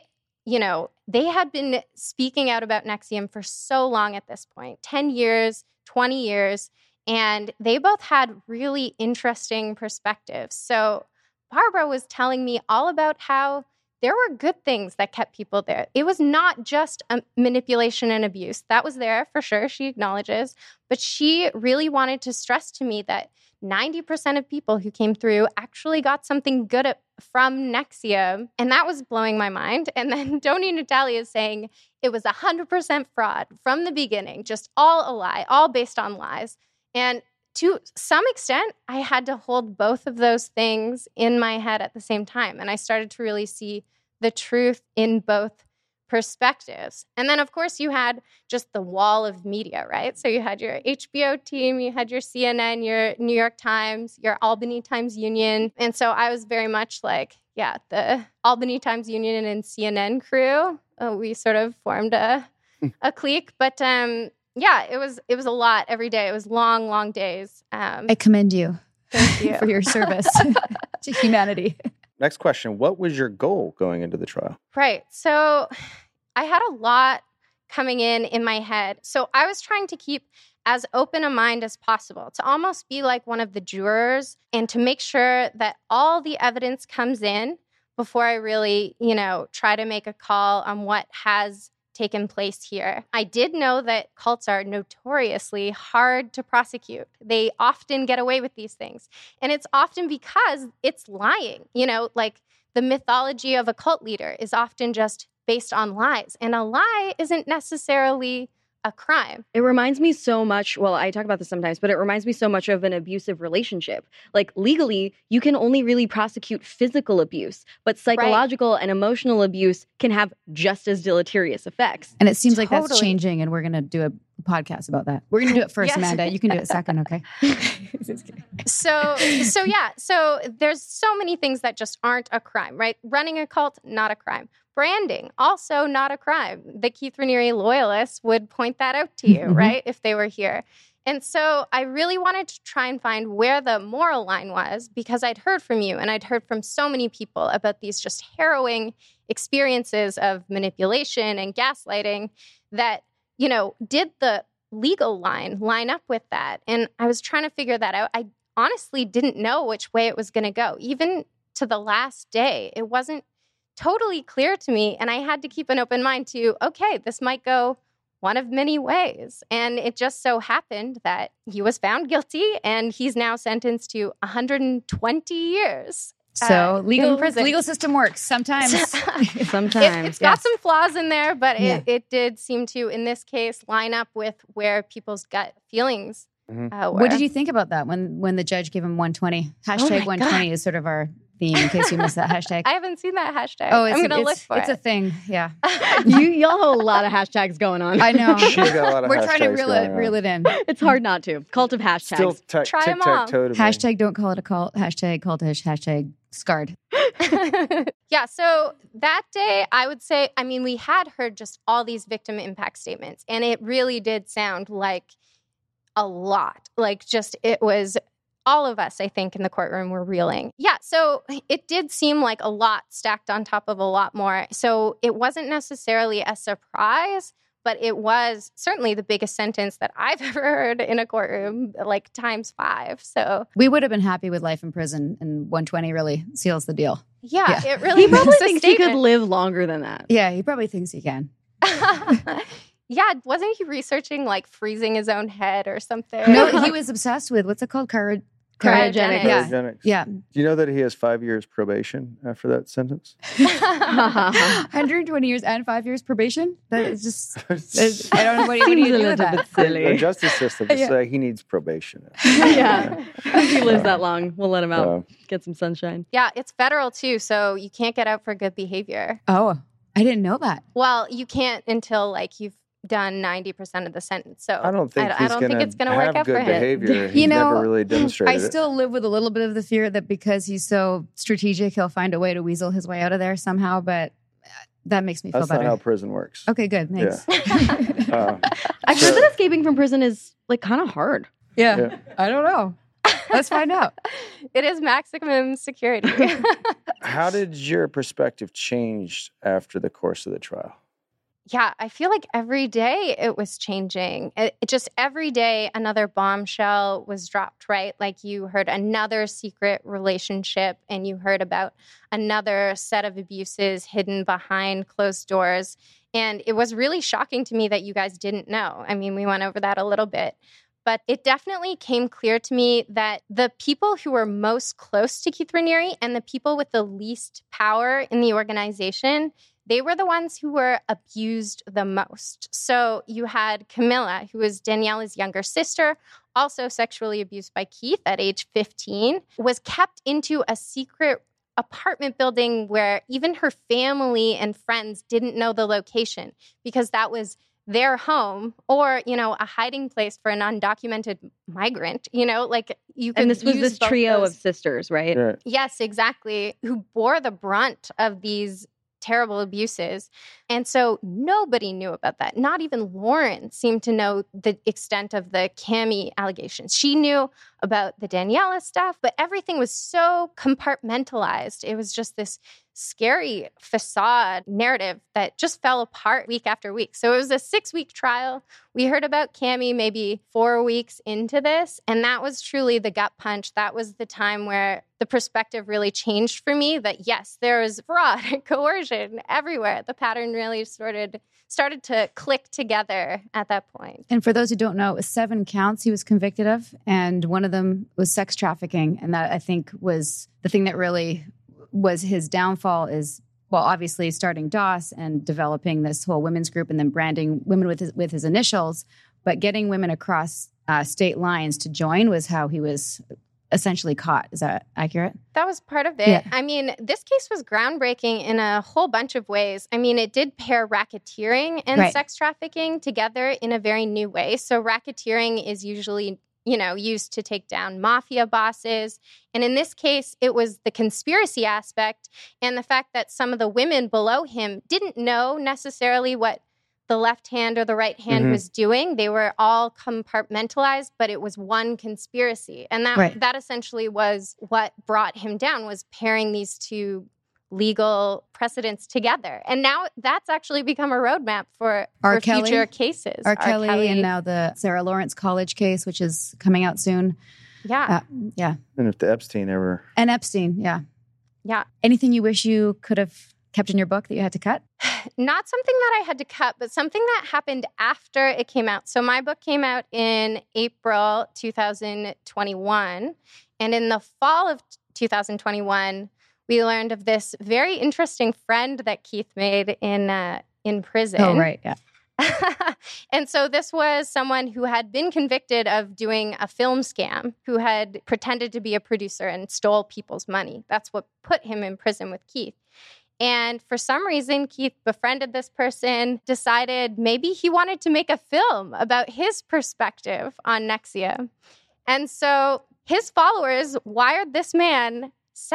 had been speaking out about NXIVM for so long at this point, 10 years, 20 years. And they both had really interesting perspectives. So Barbara was telling me all about how there were good things that kept people there. It was not just manipulation and abuse. That was there for sure, she acknowledges. But she really wanted to stress to me that 90% of people who came through actually got something good from NXIVM. And that was blowing my mind. And then Toni Natali is saying it was 100% fraud from the beginning, just all a lie, all based on lies. And to some extent, I had to hold both of those things in my head at the same time. And I started to really see the truth in both perspectives. And then, of course, you had just the wall of media, right? So you had your HBO team, you had your CNN, your New York Times, your Albany Times Union. And so I was very much like, yeah, the Albany Times Union and CNN crew. We sort of formed a clique. But yeah, it was a lot every day. It was long days. I commend you, Thank you for your service to humanity. Next question. What was your goal going into the trial? Right. So I had a lot coming in my head. So I was trying to keep as open a mind as possible, to almost be like one of the jurors and to make sure that all the evidence comes in before I really, try to make a call on what has taken place here. I did know that cults are notoriously hard to prosecute. They often get away with these things. And it's often because it's lying. Like the mythology of a cult leader is often just based on lies. And a lie isn't necessarily a crime. It reminds me so much, well, I talk about this sometimes, but it reminds me so much of an abusive relationship. Like legally, you can only really prosecute physical abuse, but psychological and emotional abuse can have just as deleterious effects. And it seems like that's Totally. changing, and we're going to do a podcast about that. We're going to do it first, Yes. Amanda. You can do it second, okay? Just kidding. So there's so many things that just aren't a crime, right? Running a cult, not a crime. Branding, also not a crime. The Keith Raniere loyalists would point that out to you, right? If they were here. And so I really wanted to try and find where the moral line was, because I'd heard from you and I'd heard from so many people about these just harrowing experiences of manipulation and gaslighting that, did the legal line up with that? And I was trying to figure that out. I honestly didn't know which way it was going to go. Even to the last day, it wasn't totally clear to me. And I had to keep an open mind to, okay, this might go one of many ways. And it just so happened that he was found guilty and he's now sentenced to 120 years. So in legal prison. system works sometimes. Sometimes. It's got some flaws in there, but it did seem to, in this case, line up with where people's gut feelings were. What did you think about that when the judge gave him 120? Hashtag 120 is sort of our theme, in case you missed that hashtag. I haven't seen that hashtag. Oh, I'm going to look for it. It's a thing, yeah. Y'all have a lot of hashtags going on. I know. She's got a lot of We're trying to hashtags going on. reel it in. It's hard not to. Cult of hashtags. Still Try 'em all. tic-tac-toe to me. Hashtag don't call it a cult. Hashtag cultish. Hashtag scarred. Yeah, so that day, I would say, we had heard just all these victim impact statements, and it really did sound like a lot. Like just, it was all of us, I think, in the courtroom were reeling. Yeah, so it did seem like a lot stacked on top of a lot more. So it wasn't necessarily a surprise, but it was certainly the biggest sentence that I've ever heard in a courtroom, like times 5. So We would have been happy with life in prison, and 120 really seals the deal. yeah. It really He probably was a thinks he could statement. live longer than that. Yeah, he probably thinks he can. Yeah, wasn't he researching like freezing his own head or something? No, he was obsessed with, what's it called? Cryogenic. Yeah. Cryogenics. Yeah. Do you know that he has 5 years probation after that sentence? 120 years and 5 years probation? That is just, I don't know what do you Seems do a with little that. bit silly. The justice system is Yeah. like he needs probation. Yeah. If he lives that long, we'll let him out. Get some sunshine. Yeah, it's federal too, so you can't get out for good behavior. Oh, I didn't know that. Well, you can't until like you've done 90% of the sentence. So I don't think I don't think it's going to work have out good for him. behavior. He's You know, never really demonstrated I it. still live with a little bit of the fear that because he's so strategic, he'll find a way to weasel his way out of there somehow. But that makes me feel That's better. not how prison works. Okay, good. Thanks. I've heard that escaping from prison is like kind of hard. Yeah. I don't know. Let's find out. It is maximum security. How did your perspective change after the course of the trial? Yeah, I feel like every day it was changing. It just every day another bombshell was dropped, right? Like you heard another secret relationship and you heard about another set of abuses hidden behind closed doors. And it was really shocking to me that you guys didn't know. I mean, we went over that a little bit. But it definitely came clear to me that the people who were most close to Keith Raniere and the people with the least power in the organization, they were the ones who were abused the most. So you had Camilla, who was Daniela's younger sister, also sexually abused by Keith at age 15, was kept into a secret apartment building where even her family and friends didn't know the location because that was their home or, you know, a hiding place for an undocumented migrant, you know, like you could And this was use this both trio those. of sisters, right? Right. Yes, exactly. Who bore the brunt of these terrible abuses. And so nobody knew about that. Not even Lauren seemed to know the extent of the Cami allegations. She knew about the Daniela stuff, but everything was so compartmentalized. It was just this scary facade narrative that just fell apart week after week. So it was a 6-week trial. We heard about Cami maybe 4 weeks into this, and that was truly the gut punch. That was the time where the perspective really changed for me that yes, there was fraud and coercion everywhere. The pattern really started to click together at that point. And for those who don't know, it was 7 counts he was convicted of, and one of them was sex trafficking. And that, I think, was the thing that really was his downfall is, well, obviously starting DOS and developing this whole women's group and then branding women with his initials, but getting women across state lines to join was how he was essentially caught. Is that accurate? That was part of it. Yeah. I mean, this case was groundbreaking in a whole bunch of ways. I mean, it did pair racketeering and Right. sex trafficking together in a very new way. So racketeering is usually, you know, used to take down mafia bosses. And in this case, it was the conspiracy aspect and the fact that some of the women below him didn't know necessarily what the left hand or the right hand was doing. They were all compartmentalized, but it was one conspiracy. And that Right. that essentially was what brought him down, was pairing these two legal precedents together. And now that's actually become a roadmap for R. Kelly. future cases. R. Kelly and now the Sarah Lawrence College case, which is coming out soon. Yeah. Yeah. And if the Epstein ever... And Epstein. Yeah. Yeah. Anything you wish you could have kept in your book that you had to cut? Not something that I had to cut, but something that happened after it came out. So my book came out in April 2021. And in the fall of 2021, we learned of this very interesting friend that Keith made in prison. Oh, right. Yeah. And so this was someone who had been convicted of doing a film scam, who had pretended to be a producer and stole people's money. That's what put him in prison with Keith. And for some reason, Keith befriended this person, decided maybe he wanted to make a film about his perspective on Nexia. And so his followers wired this man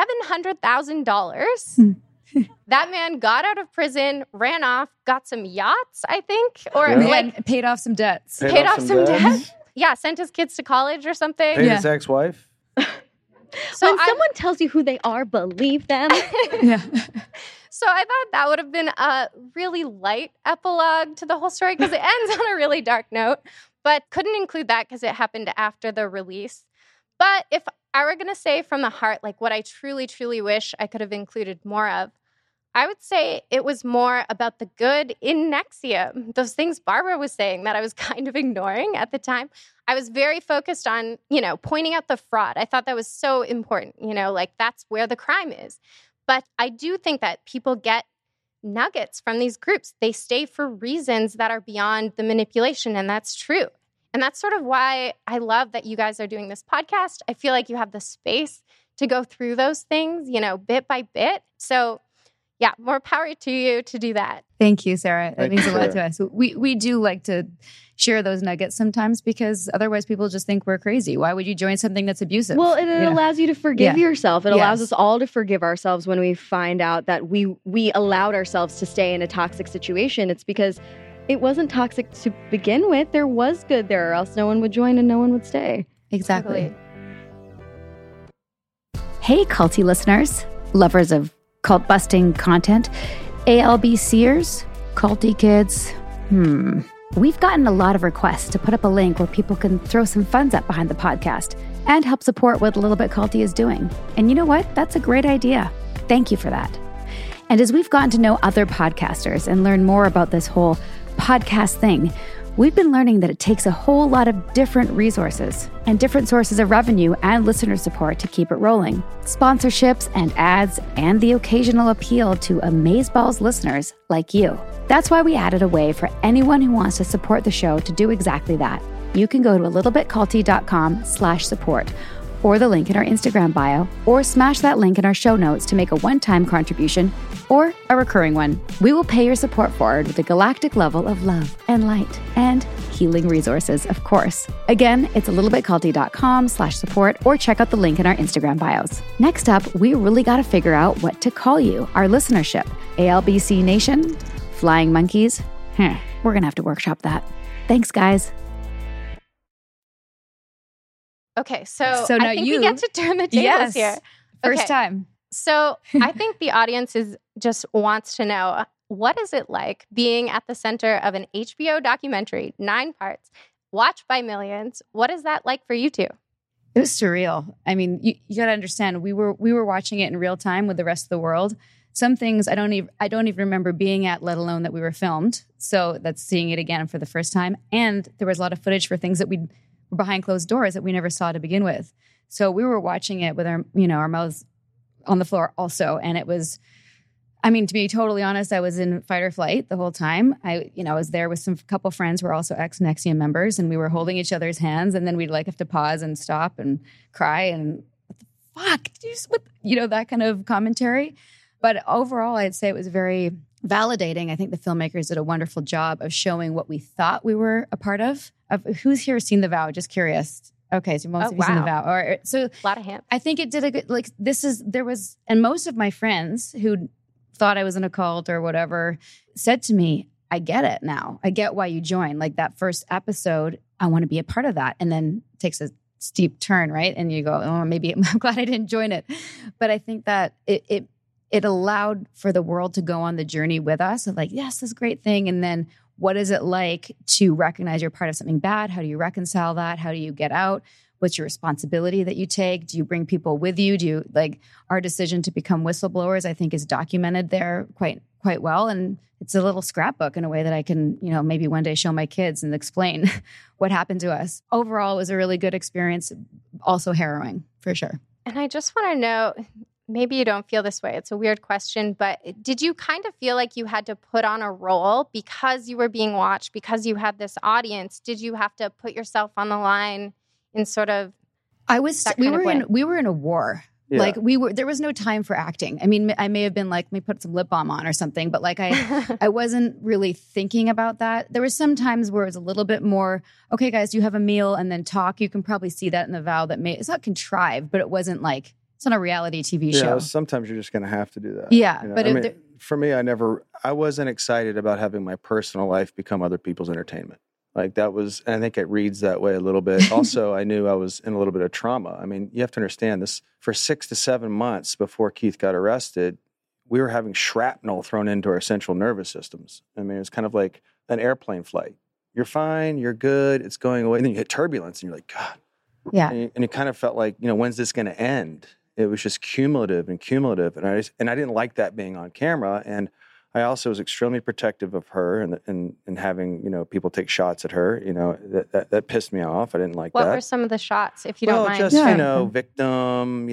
$700,000. That man got out of prison, ran off, got some yachts, I think, or Yeah. like Paid off some debts. paid off some debts? debt. Yeah, sent his kids to college or something. Paid Yeah. his ex-wife? So When someone tells you who they are, believe them. Yeah. So I thought that would have been a really light epilogue to the whole story because it ends on a really dark note, but couldn't include that because it happened after the release. But if I were going to say from the heart, like what I truly, truly wish I could have included more of, I would say it was more about the good in NXIVM. Those things Barbara was saying that I was kind of ignoring at the time. I was very focused on, pointing out the fraud. I thought that was so important, like that's where the crime is. But I do think that people get nuggets from these groups. They stay for reasons that are beyond the manipulation, and that's true. And that's sort of why I love that you guys are doing this podcast. I feel like you have the space to go through those things, bit by bit. So yeah, more power to you to do that. Thank you, Sarah. That Thank means you, a lot to Sarah. us. We do like to share those nuggets sometimes because otherwise people just think we're crazy. Why would you join something that's abusive? Well, and it allows you to forgive Yeah. yourself. It allows Yes. us all to forgive ourselves when we find out that we allowed ourselves to stay in a toxic situation. It's because it wasn't toxic to begin with. There was good there, or else no one would join and no one would stay. Exactly. Hey, culty listeners, lovers of cult busting content, ALBCers, culty kids. We've gotten a lot of requests to put up a link where people can throw some funds up behind the podcast and help support what Little Bit Culty is doing. And you know what? That's a great idea. Thank you for that. And as we've gotten to know other podcasters and learn more about this whole podcast thing, we've been learning that it takes a whole lot of different resources and different sources of revenue and listener support to keep it rolling. Sponsorships and ads and the occasional appeal to amazeballs listeners like you. That's why we added a way for anyone who wants to support the show to do exactly that. You can go to littlebitculty.com/support or the link in our Instagram bio, or smash that link in our show notes to make a one-time contribution or a recurring one. We will pay your support forward with a galactic level of love and light and healing resources, of course. Again, it's littlebitculty.com/support or check out the link in our Instagram bios. Next up, we really got to figure out what to call you, our listenership. ALBC Nation? Flying Monkeys? We're going to have to workshop that. Thanks, guys. Okay, so So now I think you- we get to turn the tables Yes. here. First Okay. time. So I think the audience just wants to know, what is it like being at the center of an HBO documentary, 9 parts, watched by millions? What is that like for you two? It was surreal. I mean, you got to understand, we were watching it in real time with the rest of the world. Some things I don't even remember being at, let alone that we were filmed. So that's seeing it again for the first time. And there was a lot of footage for things that we were behind closed doors that we never saw to begin with. So we were watching it with our mouths on the floor also. And it was, I mean, to be totally honest, I was in fight or flight the whole time. I was there with some couple friends who were also ex-NXIVM members, and we were holding each other's hands, and then we'd have to pause and stop and cry and what the fuck? That kind of commentary. But overall, I'd say it was very validating. I think the filmmakers did a wonderful job of showing what we thought we were a part of. Who's here seen The Vow? Just curious. Okay, so most of you seen The Vow. All right, so A lot of hands. I think it did a good, and most of my friends who thought I was in a cult or whatever said to me, I get it now. I get why you joined. Like that first episode, I want to be a part of that. And then it takes a steep turn, right? And you go, oh, maybe I'm glad I didn't join it. But I think that it allowed for the world to go on the journey with us of like, yes, this great thing. And then what is it like to recognize you're part of something bad? How do you reconcile that? How do you get out? What's your responsibility that you take? Do you bring people with you? Do you our decision to become whistleblowers, I think is documented there quite well. And it's a little scrapbook in a way that I can, maybe one day show my kids and explain what happened to us. Overall, it was a really good experience. Also harrowing for sure. And I just want to know, maybe you don't feel this way. It's a weird question, but did you kind of feel like you had to put on a role because you were being watched, because you had this audience? Did you have to put yourself on the line in sort of we were in a war. Yeah. There was no time for acting. I mean, I may have been like, let me put some lip balm on or something, but I wasn't really thinking about that. There was some times where it was a little bit more, okay, guys, you have a meal and then talk. You can probably see that in The Vow it's not contrived, but it wasn't like, it's not a reality TV show. Sometimes you're just going to have to do that. Yeah, but for me, I wasn't excited about having my personal life become other people's entertainment. Like that was, and I think it reads that way a little bit. Also, I knew I was in a little bit of trauma. I mean, you have to understand this, for 6 to 7 months before Keith got arrested, we were having shrapnel thrown into our central nervous systems. I mean, it was kind of like an airplane flight. You're fine, you're good, it's going away. And then you hit turbulence and you're like, God. Yeah. And you kind of felt like, when's this going to end? it was just cumulative and cumulative. And I didn't like that being on camera. And I also was extremely protective of her and having, you know, people take shots at her, you know, that pissed me off. I didn't like What that. were some of the shots, if you Well, don't mind? just, Yeah. you know, victim,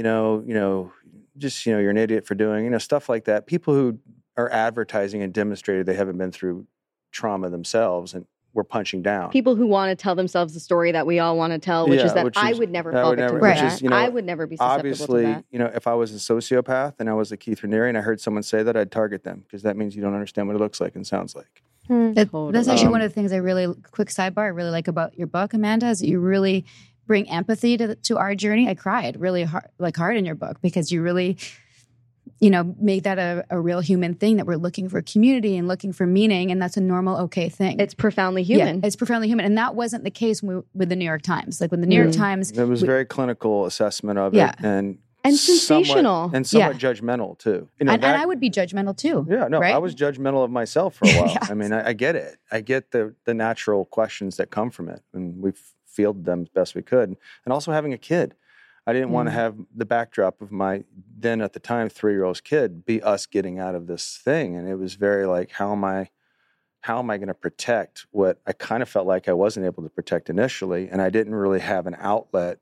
just, you know, you're an idiot for doing, you know, stuff like that. People who are advertising and demonstrated they haven't been through trauma themselves and we're punching down. People who want to tell themselves the story that we all want to tell, which Yeah, is that which I is- would never I fall would victim never- to which that. is, you know, I would never be susceptible Obviously, to that. you know, if I was a sociopath and I was a Keith Raniere and I heard someone say that, I'd target them because that means you don't understand what it looks like and sounds like. That's Totally. actually one of the things I really, quick sidebar, I really like about your book, Amanda, is that you really bring empathy to our journey. I cried really hard in your book because you really, you know, make that a real human thing, that we're looking for community and looking for meaning. And that's a normal, okay thing. It's profoundly human. Yeah, it's profoundly human. And that wasn't the case with the New York Times. Like when the New York Times, It was a very clinical assessment of Yeah. it and sensational. and somewhat judgmental too. You know, and I would be judgmental too. yeah, no, right? I was judgmental of myself for a while. Yes. I mean, I get it. I get the natural questions that come from it, and we fielded them as best we could. And also having a kid. I didn't want to have the backdrop of my then at the time 3-year-old kid be us getting out of this thing. And it was very like, how am I going to protect what I kind of felt like I wasn't able to protect initially? And I didn't really have an outlet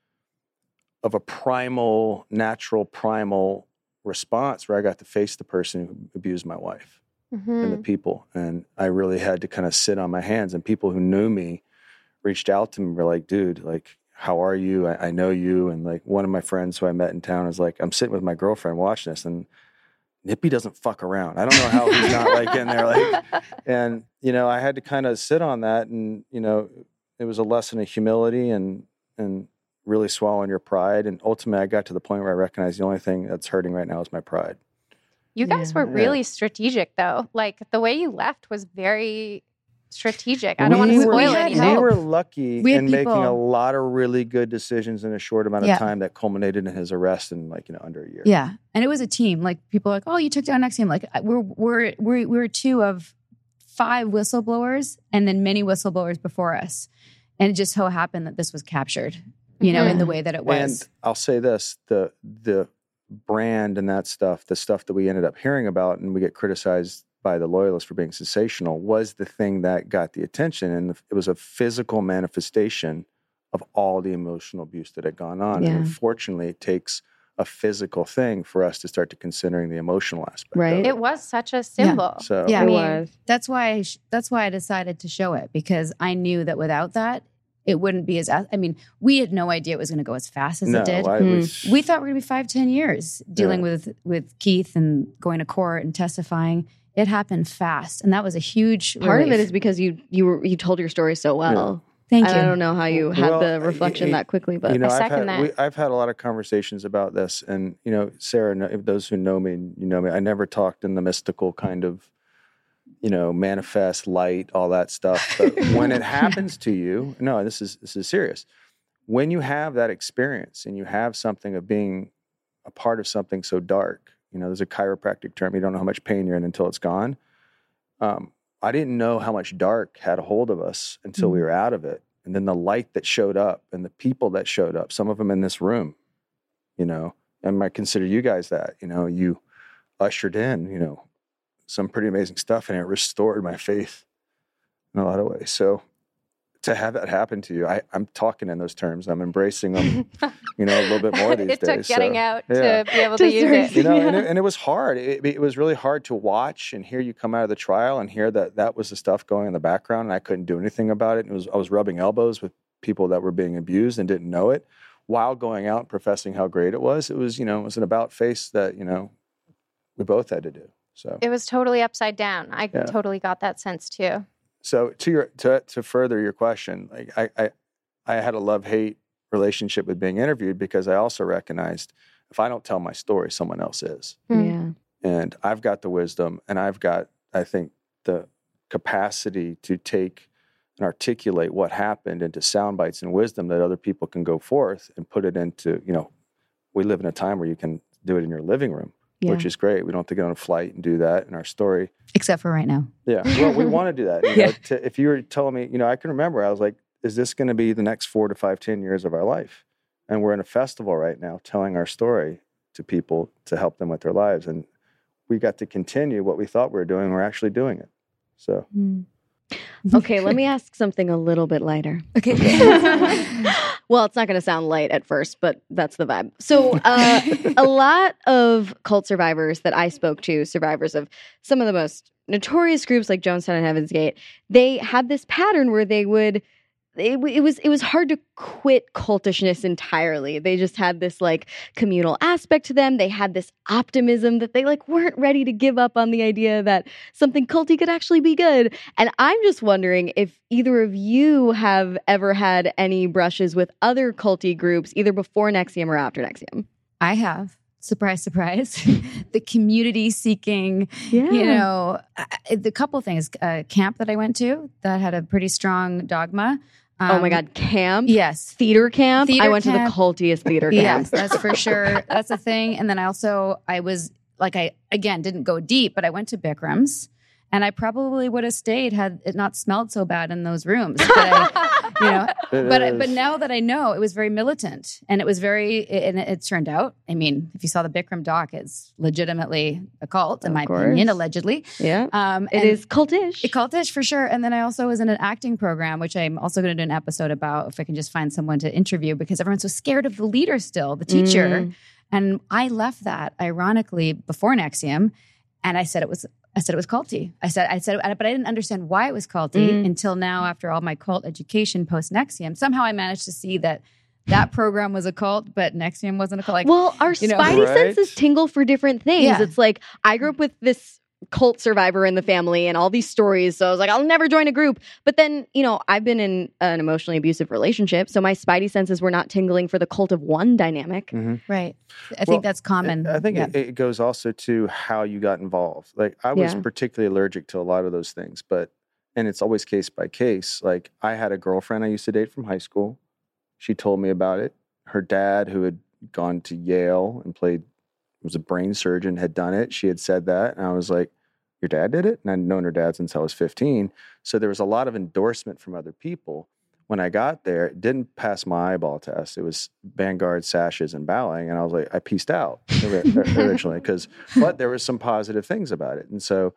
of a natural primal response where I got to face the person who abused my wife and the people. And I really had to kind of sit on my hands. And people who knew me reached out to me and were like, dude, like, how are you? I know you. And like one of my friends who I met in town was like, I'm sitting with my girlfriend watching this and Nippy doesn't fuck around. I don't know how he's not like in there. Like, and, you know, I had to kind of sit on that and, you know, it was a lesson of humility and really swallowing your pride. And ultimately I got to the point where I recognized the only thing that's hurting right now is my pride. You guys Yeah. were really strategic, though. Like the way you left was very strategic. I don't want to We spoil had anything. We help. were lucky We had in making people- a lot of really good decisions in a short amount of Yeah. time that culminated in his arrest in like, you know, under a year. Yeah, and it was a team. Like people are like, oh, you took down NXIVM. Like we're two of 5 whistleblowers, and then many whistleblowers before us, and it just so happened that this was captured, you know, in the way that it was. And I'll say this, the brand and that stuff, the stuff that we ended up hearing about and we get criticized by the loyalists for being sensational was the thing that got the attention. And it was a physical manifestation of all the emotional abuse that had gone on. Yeah. And unfortunately, it takes a physical thing for us to start to considering the emotional aspect. Right. Of It was such a symbol. So Yeah, I It mean, was. that's why I decided to show it, because I knew that without that, it wouldn't be as. I mean, we had no idea it was going to go as fast as no, it did. I was, We thought we were going to be 5-10 years dealing with Keith and going to court and testifying. It happened fast, and that was a huge Part of it relief. is because you told your story so well. Thank you. I don't know how you had Well, the reflection that quickly, but you know, I I've second that. I've had a lot of conversations about this, and you know, Sarah, if those who know me, you know me. I never talked in the mystical kind of, you know, manifest light, all that stuff. But when it happens to you, no, this is serious. When you have that experience and you have something of being a part of something so dark, you know, there's a chiropractic term. You don't know how much pain you're in until it's gone. I didn't know how much dark had a hold of us until we were out of it. And then the light that showed up and the people that showed up, some of them in this room, you know, and I consider you guys that, you know, you ushered in, you know, some pretty amazing stuff, and it restored my faith in a lot of ways. So to have that happen to you, I'm talking in those terms. I'm embracing them, you know, a little bit more these It days. took getting So, out yeah. to be able to use Deserves it. You know, Yeah. and it was hard. It was really hard to watch and hear you come out of the trial and hear that was the stuff going in the background, and I couldn't do anything about it. I was rubbing elbows with people that were being abused and didn't know it, while going out and professing how great it was. It was, you know, it was an about face that, you know, we both had to do. So, It was totally upside down. I Yeah. totally got that sense too. so to further your question, like I had a love-hate relationship with being interviewed because I also recognized if I don't tell my story, someone else is. yeah. And I've got the wisdom and I've got, I think, the capacity to take and articulate what happened into sound bites and wisdom that other people can go forth and put it into, you know, we live in a time where you can do it in your living room, which is great. We don't have to get on a flight and do that in our story. Except for right now. Yeah. Well, we want to do that. You know, if you were telling me, you know, I can remember, I was like, is this going to be the next 4 to 5, 10 years of our life? And we're in a festival right now telling our story to people to help them with their lives. And we got to continue what we thought we were doing. We're actually doing it. So Okay, let me ask something a little bit lighter. Okay. Well, it's not going to sound light at first, but that's the vibe. So, a lot of cult survivors that I spoke to, survivors of some of the most notorious groups like Jonestown and Heaven's Gate, they had this pattern where they would. It was hard to quit cultishness entirely. They just had this like communal aspect to them. They had this optimism that they like weren't ready to give up on the idea that something culty could actually be good. And I'm just wondering if either of you have ever had any brushes with other culty groups, either before NXIVM or after NXIVM. I have. Surprise, surprise. The community seeking, Yeah. the couple things. Camp that I went to that had a pretty strong dogma. Oh my God, camp? Yes. Theater camp? Theater I went camp. to the cultiest theater camp. Yes, that's for sure. That's a thing. And then I was like, I, again, didn't go deep, but I went to Bikram's. And I probably would have stayed had it not smelled so bad in those rooms. But now that I know, it was very militant, and it was and it turned out. I mean, if you saw the Bikram doc, it's legitimately a cult, in my opinion, allegedly. Yeah, it and is cultish. Cultish for sure. And then I also was in an acting program, which I'm also going to do an episode about if I can just find someone to interview, because everyone's so scared of the leader still, the teacher. And I left that ironically before NXIVM, and I said it was culty. I said, but I didn't understand why it was culty until now, after all my cult education post NXIVM. Somehow I managed to see that program was a cult, but NXIVM wasn't a cult. Like, well, our spidey Right? senses tingle for different things. Yeah. It's like I grew up with this cult survivor in the family and all these stories. So I was like, I'll never join a group. But then, I've been in an emotionally abusive relationship. So my spidey senses were not tingling for the cult of one dynamic. right. I think that's common. I think it goes also to how you got involved. Like I was Yeah. particularly allergic to a lot of those things, and it's always case by case. Like I had a girlfriend I used to date from high school. She told me about it. Her dad, who had gone to Yale and was a brain surgeon, had done it. She had said that. And I was like, your dad did it? And I'd known her dad since I was 15. So there was a lot of endorsement from other people. When I got there, it didn't pass my eyeball test. It was Vanguard, sashes, and bowing. And I was like, I pieced out originally but there was some positive things about it. And so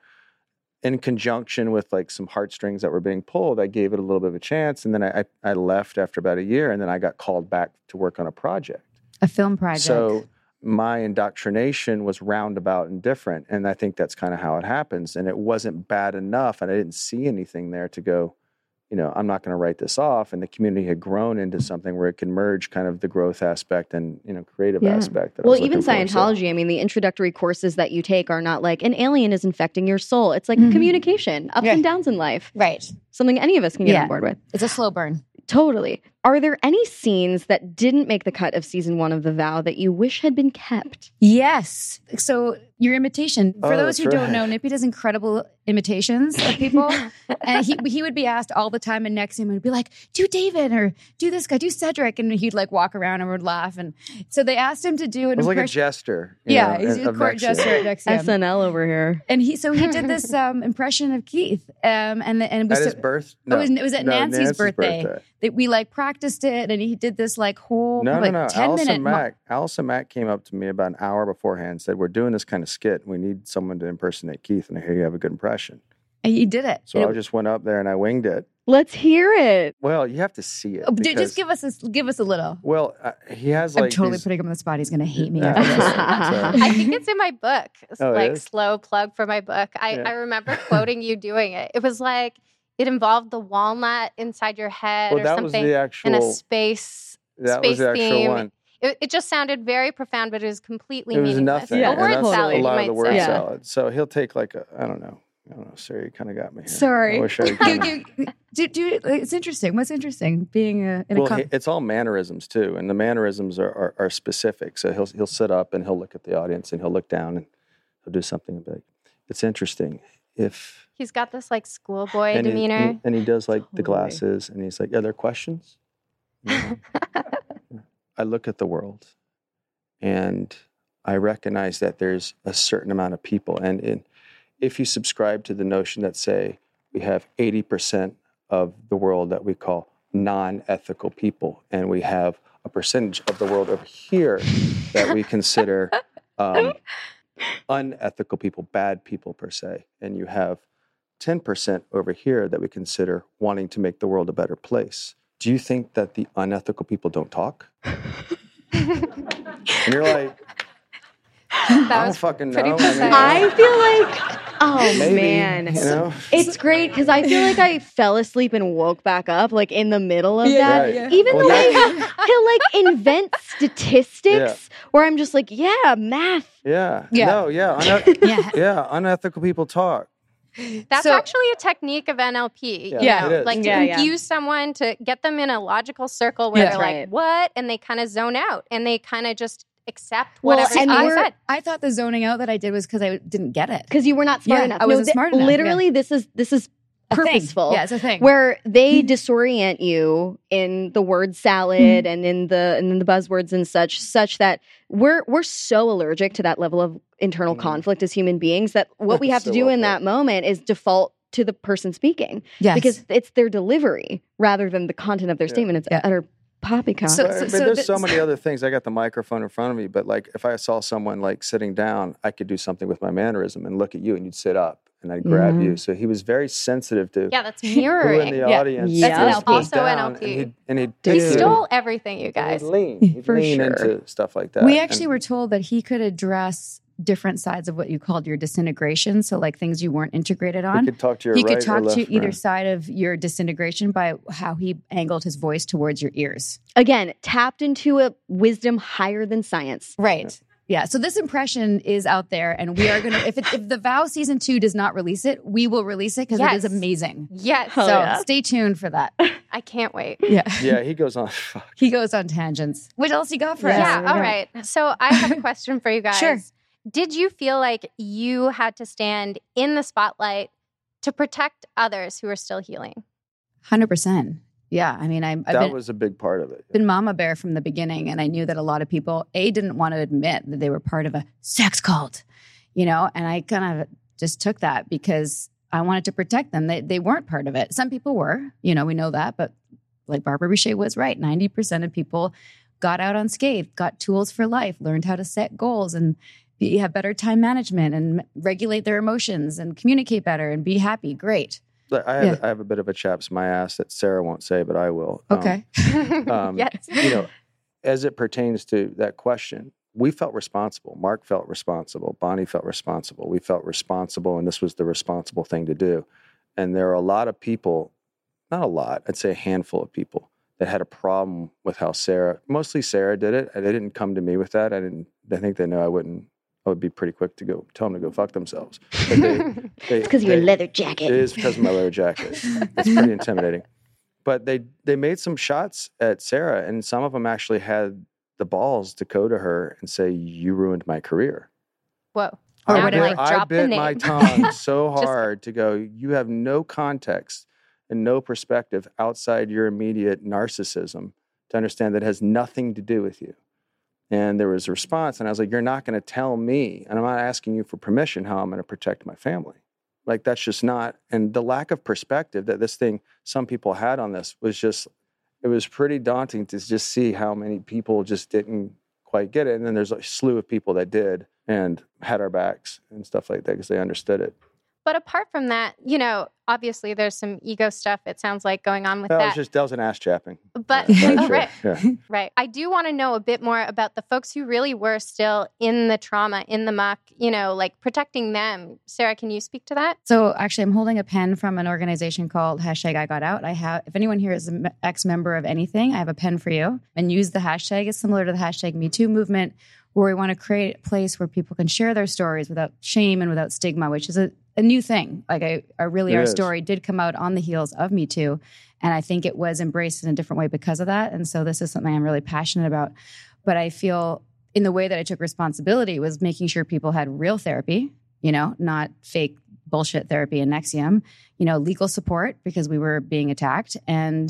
in conjunction with like some heartstrings that were being pulled, I gave it a little bit of a chance. And then I left after about a year, and then I got called back to work on a project. A film project. So my indoctrination was roundabout and different. And I think that's kind of how it happens. And it wasn't bad enough. And I didn't see anything there to go, I'm not going to write this off. And the community had grown into something where it can merge kind of the growth aspect and, creative aspect. Well, even Scientology, I mean, the introductory courses that you take are not like an alien is infecting your soul. It's like communication, ups and downs in life. right. Something any of us can get on board with. It's a slow burn. Totally. Are there any scenes that didn't make the cut of season 1 of The Vow that you wish had been kept? Yes. So your imitation. For Oh, those who that's don't know, right. Nippy does incredible imitations of people. And he would be asked all the time in NXIVM and would be like, do David or do this guy, do Cedric. And he'd like walk around and would laugh. And so they asked him to do an It was like a impression. jester. Yeah, he's a of court NXIVM. jester at NXIVM. SNL over here. And he did this impression of Keith. And we At his birth? No. it was at No, Nancy's birthday. That we like practiced it, and he did this like whole No. 10-minute. Allison Mack came up to me about an hour beforehand and said, we're doing this kind of skit. We need someone to impersonate Keith, and I hear you have a good impression. And he did it. So I just went up there and I winged it. Let's hear it. Well, you have to see it. Just because- give us a little. Well, he has I'm like totally these- putting him on the spot. He's going to hate me No. after this. I think it's in my book. It's Oh, it like is? slow plug for my book. Yeah. I remember quoting you doing it. It was like it involved the walnut inside your head Well, or that was something the in actual. a space. That was space the actual theme. one. It just sounded very profound, but it was completely It was meaningless. nothing. Yeah, A and word that's salad, a you lot of might the word say. Yeah. salad. So he'll take like I don't know, Sarah, you kind of got me here. Sorry. I wish I could. It's interesting. What's interesting? Being in a Well, it's all mannerisms too, and the mannerisms are specific. So he'll sit up and he'll look at the audience and he'll look down and he'll do something big. It's interesting if He's got this like schoolboy and demeanor. and he does like the Totally. glasses and he's like, "Are there questions?" I look at the world, and I recognize that there's a certain amount of people, and if you subscribe to the notion that say we have 80% of the world that we call non-ethical people, and we have a percentage of the world over here that we consider unethical people, bad people per se, and you have 10% over here that we consider wanting to make the world a better place. Do you think that the unethical people don't talk? And you're like, That I don't was fucking pretty know. precise. I feel like, oh maybe, man, you know? it's great because I feel like I fell asleep and woke back up like in the middle of that. Right. Even Well, the way he'll like invent statistics where I'm just like, yeah, math. Yeah. Yeah. No, yeah. Yeah. Yeah, unethical people talk. That's So- actually a technique of NLP. Yeah, you Yeah. know, it is. like to Yeah, yeah. confuse someone, to get them in a logical circle where Yeah. they're Right. like, what? And they kind of zone out and they kind of just accept Well, whatever and I we're- said. I thought the zoning out that I did was because I didn't get it. Because you were not smart Yeah, enough. I wasn't smart enough, Literally, this is A thing. purposeful. Yeah, it's a thing. Where they disorient you in the word salad and in the buzzwords and such that we're so allergic to that level of internal conflict as human beings that what we have So to do well in put. that moment is default to the person speaking Yes. because it's their delivery rather than the content of their statement. It's Yeah. utter poppycock. So- But there's so many other things. I got the microphone in front of me, but like if I saw someone like sitting down, I could do something with my mannerism and look at you and you'd sit up and I'd grab you. So he was very sensitive to Yeah, that's who in the mirroring. Yeah. audience That's was NLP. Also down, NLP. And he'd He Dude. stole everything, you and guys. he'd lean For sure. into stuff like that. We actually And- were told that he could address different sides of what you called your disintegration. So like things you weren't integrated he on. could talk to your He right could talk or left to either friend. side of your disintegration by how he angled his voice towards your ears. Again, tapped into a wisdom higher than science. Right. Yeah. So this impression is out there, and we are going to, if the Vow season 2 does not release it, we will release it because it is Yes. amazing. Yes. Hell So yeah. stay tuned for that. I can't wait. Yeah. Yeah, he goes on. Fuck. He goes on tangents. What else you got for us? Yeah, all right. So I have a question for you guys. Sure. Did you feel like you had to stand in the spotlight to protect others who are still healing? 100%. Yeah. I mean, I've That was a big part of it. been mama bear from the beginning, and I knew that a lot of people didn't want to admit that they were part of a sex cult, and I kind of just took that because I wanted to protect them. They weren't part of it. Some people were, we know that, but like Barbara Boucher was right, 90% of people got out unscathed, got tools for life, learned how to set goals and have better time management and regulate their emotions and communicate better and be happy. Great. Look, I have a bit of a chaps my ass that Sarah won't say, but I will. Okay. Yes. As it pertains to that question, we felt responsible. Mark felt responsible. Bonnie felt responsible. We felt responsible, and this was the responsible thing to do. And there are a lot of people, not a lot, I'd say a handful of people that had a problem with how mostly Sarah did it. They didn't come to me with that. I think they know I would be pretty quick to go tell them to go fuck themselves. But It's because of your leather jacket. It is because of my leather jacket. It's pretty intimidating. But they made some shots at Sarah, and some of them actually had the balls to go to her and say, "You ruined my career." Whoa. Or Now I'm whatever. like, I drop the bit name. my tongue so Just- hard to go, "You have no context and no perspective outside your immediate narcissism to understand that it has nothing to do with you." And there was a response, and I was like, "You're not going to tell me, and I'm not asking you for permission, how I'm going to protect my family." Like, that's just not, and the lack of perspective that some people had on this was just, it was pretty daunting to just see how many people just didn't quite get it. And then there's a slew of people that did and had our backs and stuff like that because they understood it. But apart from that, obviously there's some ego stuff, it sounds like, going on with That that. was an ass chapping. But Yeah, oh, sure. right, Yeah. right. I do want to know a bit more about the folks who really were still in the trauma, in the muck, like protecting them. Sarah, can you speak to that? So actually, I'm holding a pen from an organization called #IGotOut. If anyone here is an ex-member of anything, I have a pen for you. And use the hashtag. It's similar to the #MeToo movement, where we want to create a place where people can share their stories without shame and without stigma, which is a new thing. Like our story did come out on the heels of Me Too. And I think it was embraced in a different way because of that. And so this is something I'm really passionate about. But I feel in the way that I took responsibility was making sure people had real therapy, not fake bullshit therapy and Nexium, legal support because we were being attacked. And,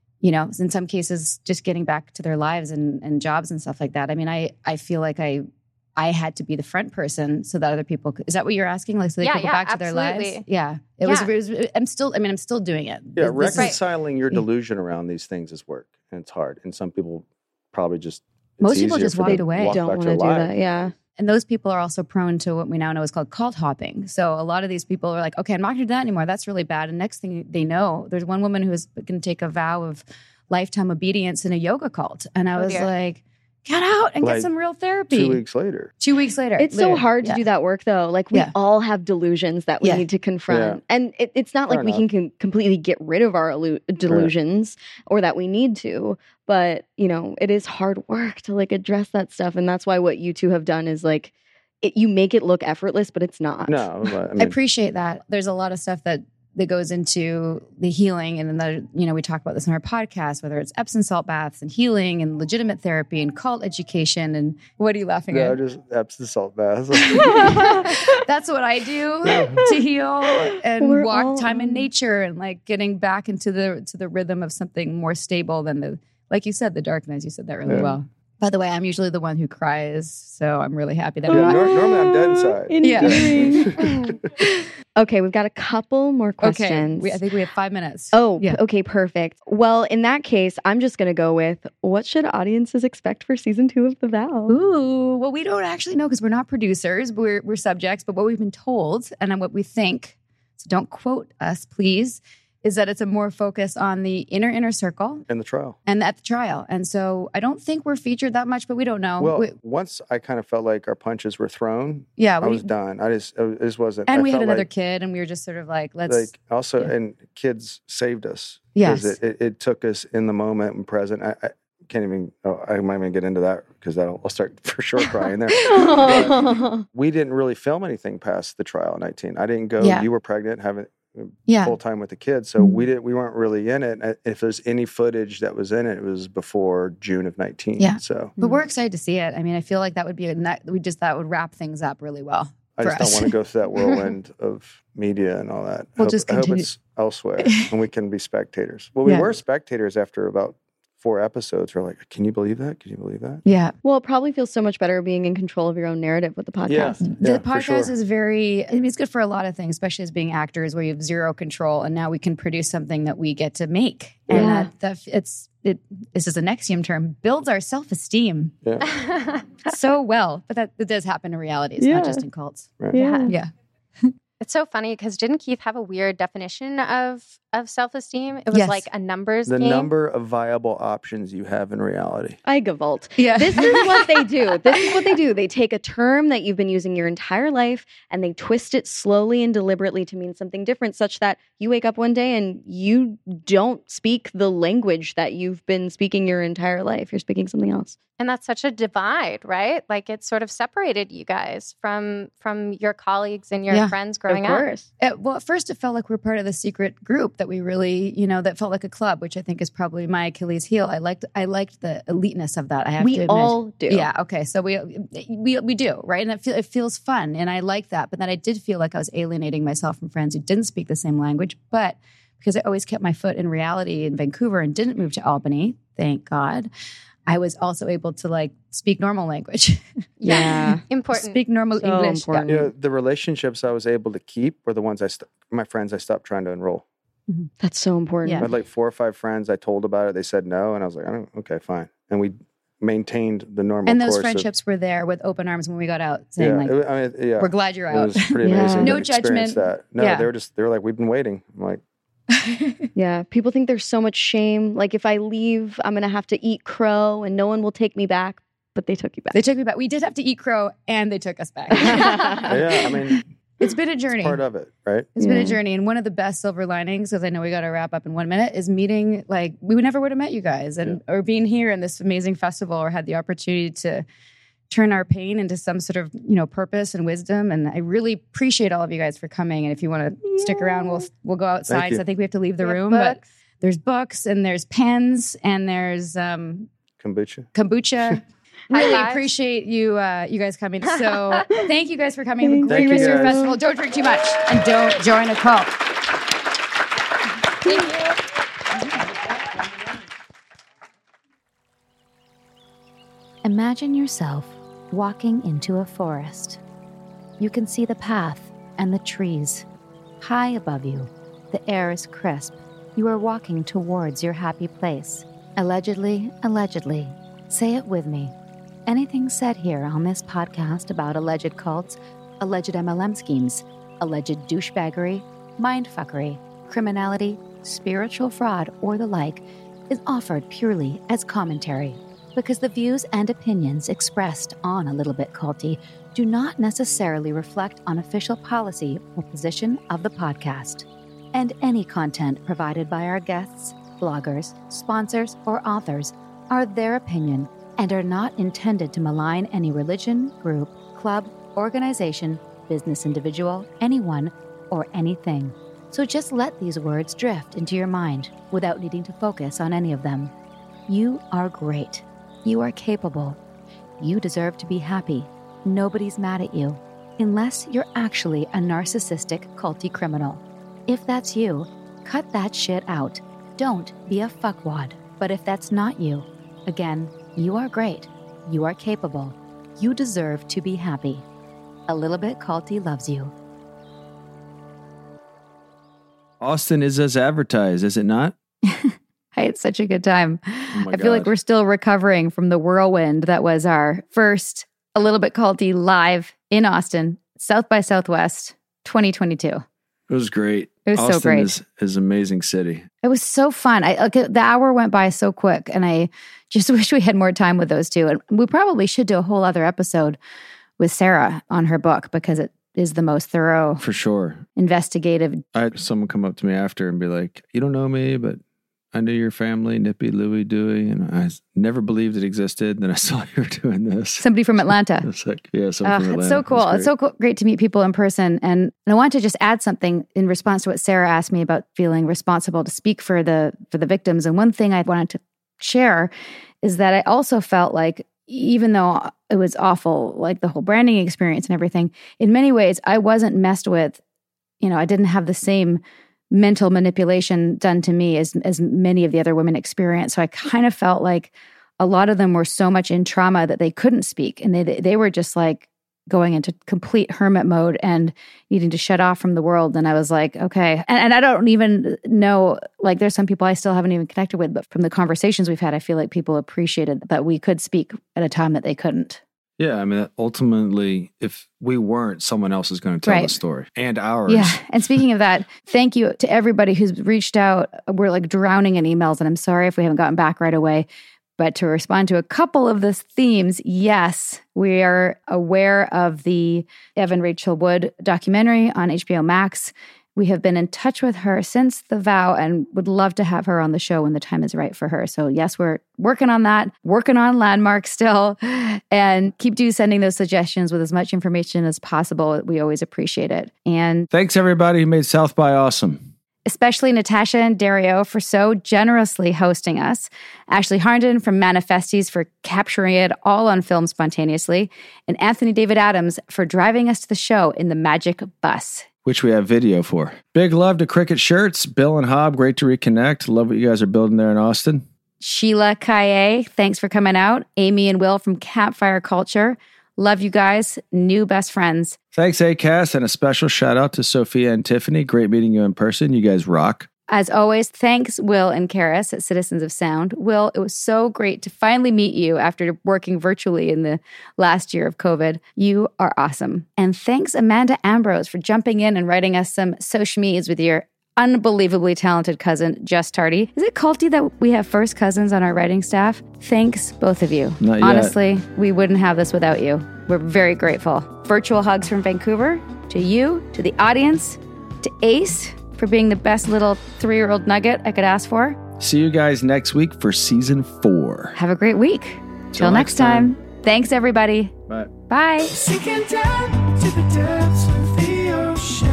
in some cases, just getting back to their lives and jobs and stuff like that. I mean, I feel like I I had to be the front person so that other people could. Is that what you're asking? Like, so they Yeah, could go yeah, back to their lives? absolutely. Yeah. It was, I'm still doing it. Yeah, This is- reconciling your delusion around these things is work, and it's hard. And some people probably just Most people just walked walk away. Don't back want to to their do lives. that. Yeah. And those people are also prone to what we now know is called cult hopping. So a lot of these people are like, okay, I'm not going to do that anymore. That's really bad. And next thing they know, there's one woman who is going to take a vow of lifetime obedience in a yoga cult. And I Oh, was dear. like, get out and Like, get some real therapy. 2 weeks later. 2 weeks later. It's so literally. hard to Yeah. do that work, though. Like, we Yeah. all have delusions that we Yeah. need to confront. And it's not Fair like we can completely get rid of our delusions or that we need to. But, you know, it is hard work to like address that stuff. And that's why what you two have done is like, you make it look effortless, but it's not. No, but, I I mean, appreciate that. There's a lot of stuff that goes into the healing. And then, we talk about this on our podcast, whether it's Epsom salt baths and healing and legitimate therapy and cult education. And what are you laughing no, at? just Epsom salt baths. That's what I do to heal and We're walk all- time in nature and like getting back into the rhythm of something more stable than the, like you said, the darkness. You said that really Yeah. well. By the way, I'm usually the one who cries, so I'm really happy that Yeah, I'm not. normally I'm dead inside. Yeah. Okay, we've got a couple more questions. Okay, I think we have 5 minutes. Oh, yeah. okay, perfect. Well, in that case, I'm just going to go with what should audiences expect for season 2 of The Vow? Ooh, well, we don't actually know because we're not producers. We're subjects, but what we've been told and what we think, so don't quote us, please, is that it's a more focus on the inner circle In the trial. and at the trial. And so I don't think we're featured that much, but we don't know. Well, once I kind of felt like our punches were thrown, yeah, I was done. I just wasn't. and I we had felt another like, kid, and we were just sort of like, let's. like also, yeah. and kids saved us. 'Cause Yes. it took us in the moment and present. I can't even. I might even get into that because I'll start for sure crying there. But we didn't really film anything past the trial 19. I didn't go. Yeah. You were pregnant, having yeah. full time with the kids, so Mhm. we weren't really in it. If there's any footage that was in it, it was before June of 19. Yeah. So But we're excited to see it. I mean, I feel like that would be that would wrap things up really well. I for just us. don't want to go through that whirlwind of media and all that. We'll I just hope continue. it's elsewhere and we can be spectators. Well, we Yeah. were spectators after about 4 episodes. We're like, can you believe that? Can you believe that? Yeah. Well, it probably feels so much better being in control of your own narrative with the podcast. The for podcast sure. is very, I mean, it's good for a lot of things, especially as being actors where you have zero control. And now we can produce something that we get to make. Yeah. And this is an Nexium term, builds our self-esteem Yeah. so well. But that does happen in reality. It's Yeah. not just in cults. Right. Yeah. Yeah. It's so funny because didn't Keith have a weird definition of self-esteem? It was Yes. like a numbers The game. number of viable options you have in reality. Eigewalt. Yeah. This is what they do. This is what they do. They take a term that you've been using your entire life and they twist it slowly and deliberately to mean something different, such that you wake up one day and you don't speak the language that you've been speaking your entire life. You're speaking something else. And that's such a divide, right? Like it sort of separated you guys from your colleagues and your Yeah, friends growing of up. course. Well, at first it felt like we're part of the secret group that we really, that felt like a club, which I think is probably my Achilles heel. I liked the eliteness of that. I have to We admit. all do. Yeah. Okay. So we do, right? And it feels fun, and I like that. But then I did feel like I was alienating myself from friends who didn't speak the same language. But because I always kept my foot in reality in Vancouver and didn't move to Albany, thank God, I was also able to speak normal language. Yeah. Important. Speak normal So English. important. You know, the relationships I was able to keep were the ones my friends I stopped trying to enroll. That's so important. Yeah. I had like 4 or 5 friends I told about it. They said no. And I was like, okay, fine. And we maintained the normal And those course friendships were there with open arms when we got out, Of, saying yeah, we're glad you're it out. was pretty Yeah. amazing. No to experience judgment. That. No, Yeah. they were like, we've been waiting. I'm like, Yeah. People think there's so much shame. Like if I leave, I'm going to have to eat crow and no one will take me back. But they took you back. They took me back. We did have to eat crow, and they took us back. yeah, I mean, It's been a journey. it's part of it, right? It's been a Yeah. journey. And one of the best silver linings, because I know we got to wrap up in 1 minute, is meeting, we never would have met you guys or being here in this amazing festival or had the opportunity to turn our pain into some sort of, purpose and wisdom. And I really appreciate all of you guys for coming. And if you want to stick around, we'll go outside. Thank you. So I think we have to leave the We have room. But books. there's books and there's pens and there's Kombucha. kombucha. High Really fives. appreciate you guys coming. So thank you guys for coming. Have a great Thank you, rest of your guys. festival. Don't drink too much and don't join a cult. Thank you. Imagine yourself walking into a forest. You can see the path and the trees. High above you, the air is crisp. You are walking towards your happy place. Allegedly, say it with me. Anything said here on this podcast about alleged cults, alleged MLM schemes, alleged douchebaggery, mindfuckery, criminality, spiritual fraud, or the like is offered purely as commentary, because the views and opinions expressed on A Little Bit Culty do not necessarily reflect on official policy or position of the podcast. And any content provided by our guests, bloggers, sponsors, or authors are their opinion and are not intended to malign any religion, group, club, organization, business individual, anyone, or anything. So just let these words drift into your mind without needing to focus on any of them. You are great. You are capable. You deserve to be happy. Nobody's mad at you, unless you're actually a narcissistic, culty criminal. If that's you, cut that shit out. Don't be a fuckwad. But if that's not you, again, you are great. You are capable. You deserve to be happy. A Little Bit Culty loves you. Austin is as advertised, is it not? I had such a good time. Oh I feel like we're still recovering from the whirlwind that was our first A Little Bit Culty live in Austin, South by Southwest 2022. It was great. It was Austin so great. is an amazing city. It was so fun. The hour went by so quick, and I just wish we had more time with those two. And we probably should do a whole other episode with Sarah on her book, because it is the most thorough, For sure. investigative. I had someone come up to me after and be like, you don't know me, but I knew your family, Nippy, Louie, Dewey, and I never believed it existed. Then I saw you were doing this. Somebody from Atlanta. It's like, yeah, someone from Atlanta. It's so cool. It's so cool. Great to meet people in person. And I want to just add something in response to what Sarah asked me about feeling responsible to speak for the victims. And one thing I wanted to share is that I also felt like, even though it was awful, like the whole branding experience and everything, in many ways, I wasn't messed with. I didn't have the same mental manipulation done to me as many of the other women experienced. So I kind of felt like a lot of them were so much in trauma that they couldn't speak, and they were just like going into complete hermit mode and needing to shut off from the world. And I was like, okay. And I don't even know, like there's some people I still haven't even connected with, but from the conversations we've had, I feel like people appreciated that we could speak at a time that they couldn't. Yeah, I mean, ultimately, if we weren't, someone else is going to tell the story, and ours. Yeah, and speaking of that, thank you to everybody who's reached out. We're like drowning in emails, and I'm sorry if we haven't gotten back right away. But to respond to a couple of the themes, yes, we are aware of the Evan Rachel Wood documentary on HBO Max. We have been in touch with her since The Vow and would love to have her on the show when the time is right for her. So yes, we're working on that, working on Landmark still, and keep sending those suggestions with as much information as possible. We always appreciate it. And thanks everybody who made South by awesome. Especially Natasha and Dario for so generously hosting us, Ashley Harnden from Manifesties for capturing it all on film spontaneously, and Anthony David Adams for driving us to the show in the Magic Bus. Which we have video for. Big love to Cricket Shirts. Bill and Hob, great to reconnect. Love what you guys are building there in Austin. Sheila Kaye, thanks for coming out. Amy and Will from Campfire Culture. Love you guys. New best friends. Thanks, ACAST, and a special shout out to Sophia and Tiffany. Great meeting you in person. You guys rock. As always, thanks, Will and Karis at Citizens of Sound. Will, it was so great to finally meet you after working virtually in the last year of COVID. You are awesome. And thanks, Amanda Ambrose, for jumping in and writing us some socials with your unbelievably talented cousin, Jess Tardy. Is it culty that we have first cousins on our writing staff? Thanks, both of you. Not yet. Honestly, we wouldn't have this without you. We're very grateful. Virtual hugs from Vancouver, to you, to the audience, to Ace, for being the best little 3-year-old nugget I could ask for. See you guys next week for season 4. Have a great week. Till next time. Thanks, everybody. Bye. Bye. Sinking down to the depths of the ocean.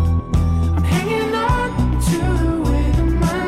I'm hanging on to the weight of my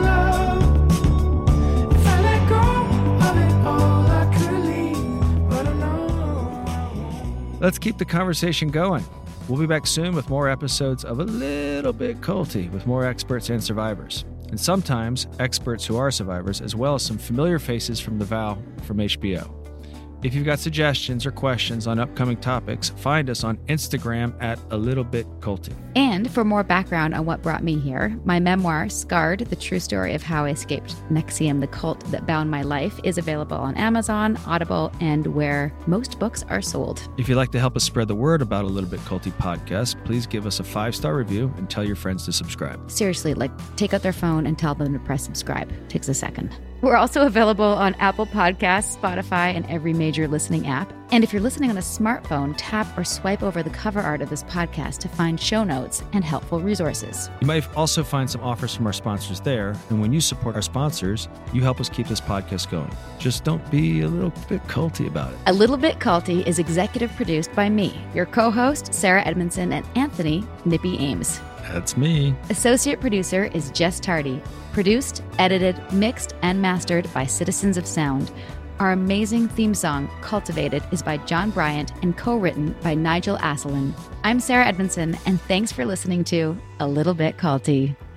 love. If I let go of it all, I could leave, but I know I won't. Let's keep the conversation going. We'll be back soon with more episodes of A Little Bit Culty with more experts and survivors. And sometimes experts who are survivors, as well as some familiar faces from The Vow from HBO. If you've got suggestions or questions on upcoming topics, find us on Instagram at A Little Bit Culty. And for more background on what brought me here, my memoir, Scarred, the true story of how I escaped NXIVM, the cult that bound my life, is available on Amazon, Audible, and where most books are sold. If you'd like to help us spread the word about A Little Bit Culty podcast, please give us a 5-star review and tell your friends to subscribe. Seriously, take out their phone and tell them to press subscribe. Takes a second. We're also available on Apple Podcasts, Spotify, and every major listening app. And if you're listening on a smartphone, tap or swipe over the cover art of this podcast to find show notes and helpful resources. You might also find some offers from our sponsors there. And when you support our sponsors, you help us keep this podcast going. Just don't be a little bit culty about it. A Little Bit Culty is executive produced by me, your co-host, Sarah Edmondson, and Anthony Nippy Ames. That's me. Associate producer is Jess Tardy. Produced, edited, mixed, and mastered by Citizens of Sound. Our amazing theme song, Cultivated, is by John Bryant and co-written by Nigel Asselin. I'm Sarah Edmondson, and thanks for listening to A Little Bit Culty.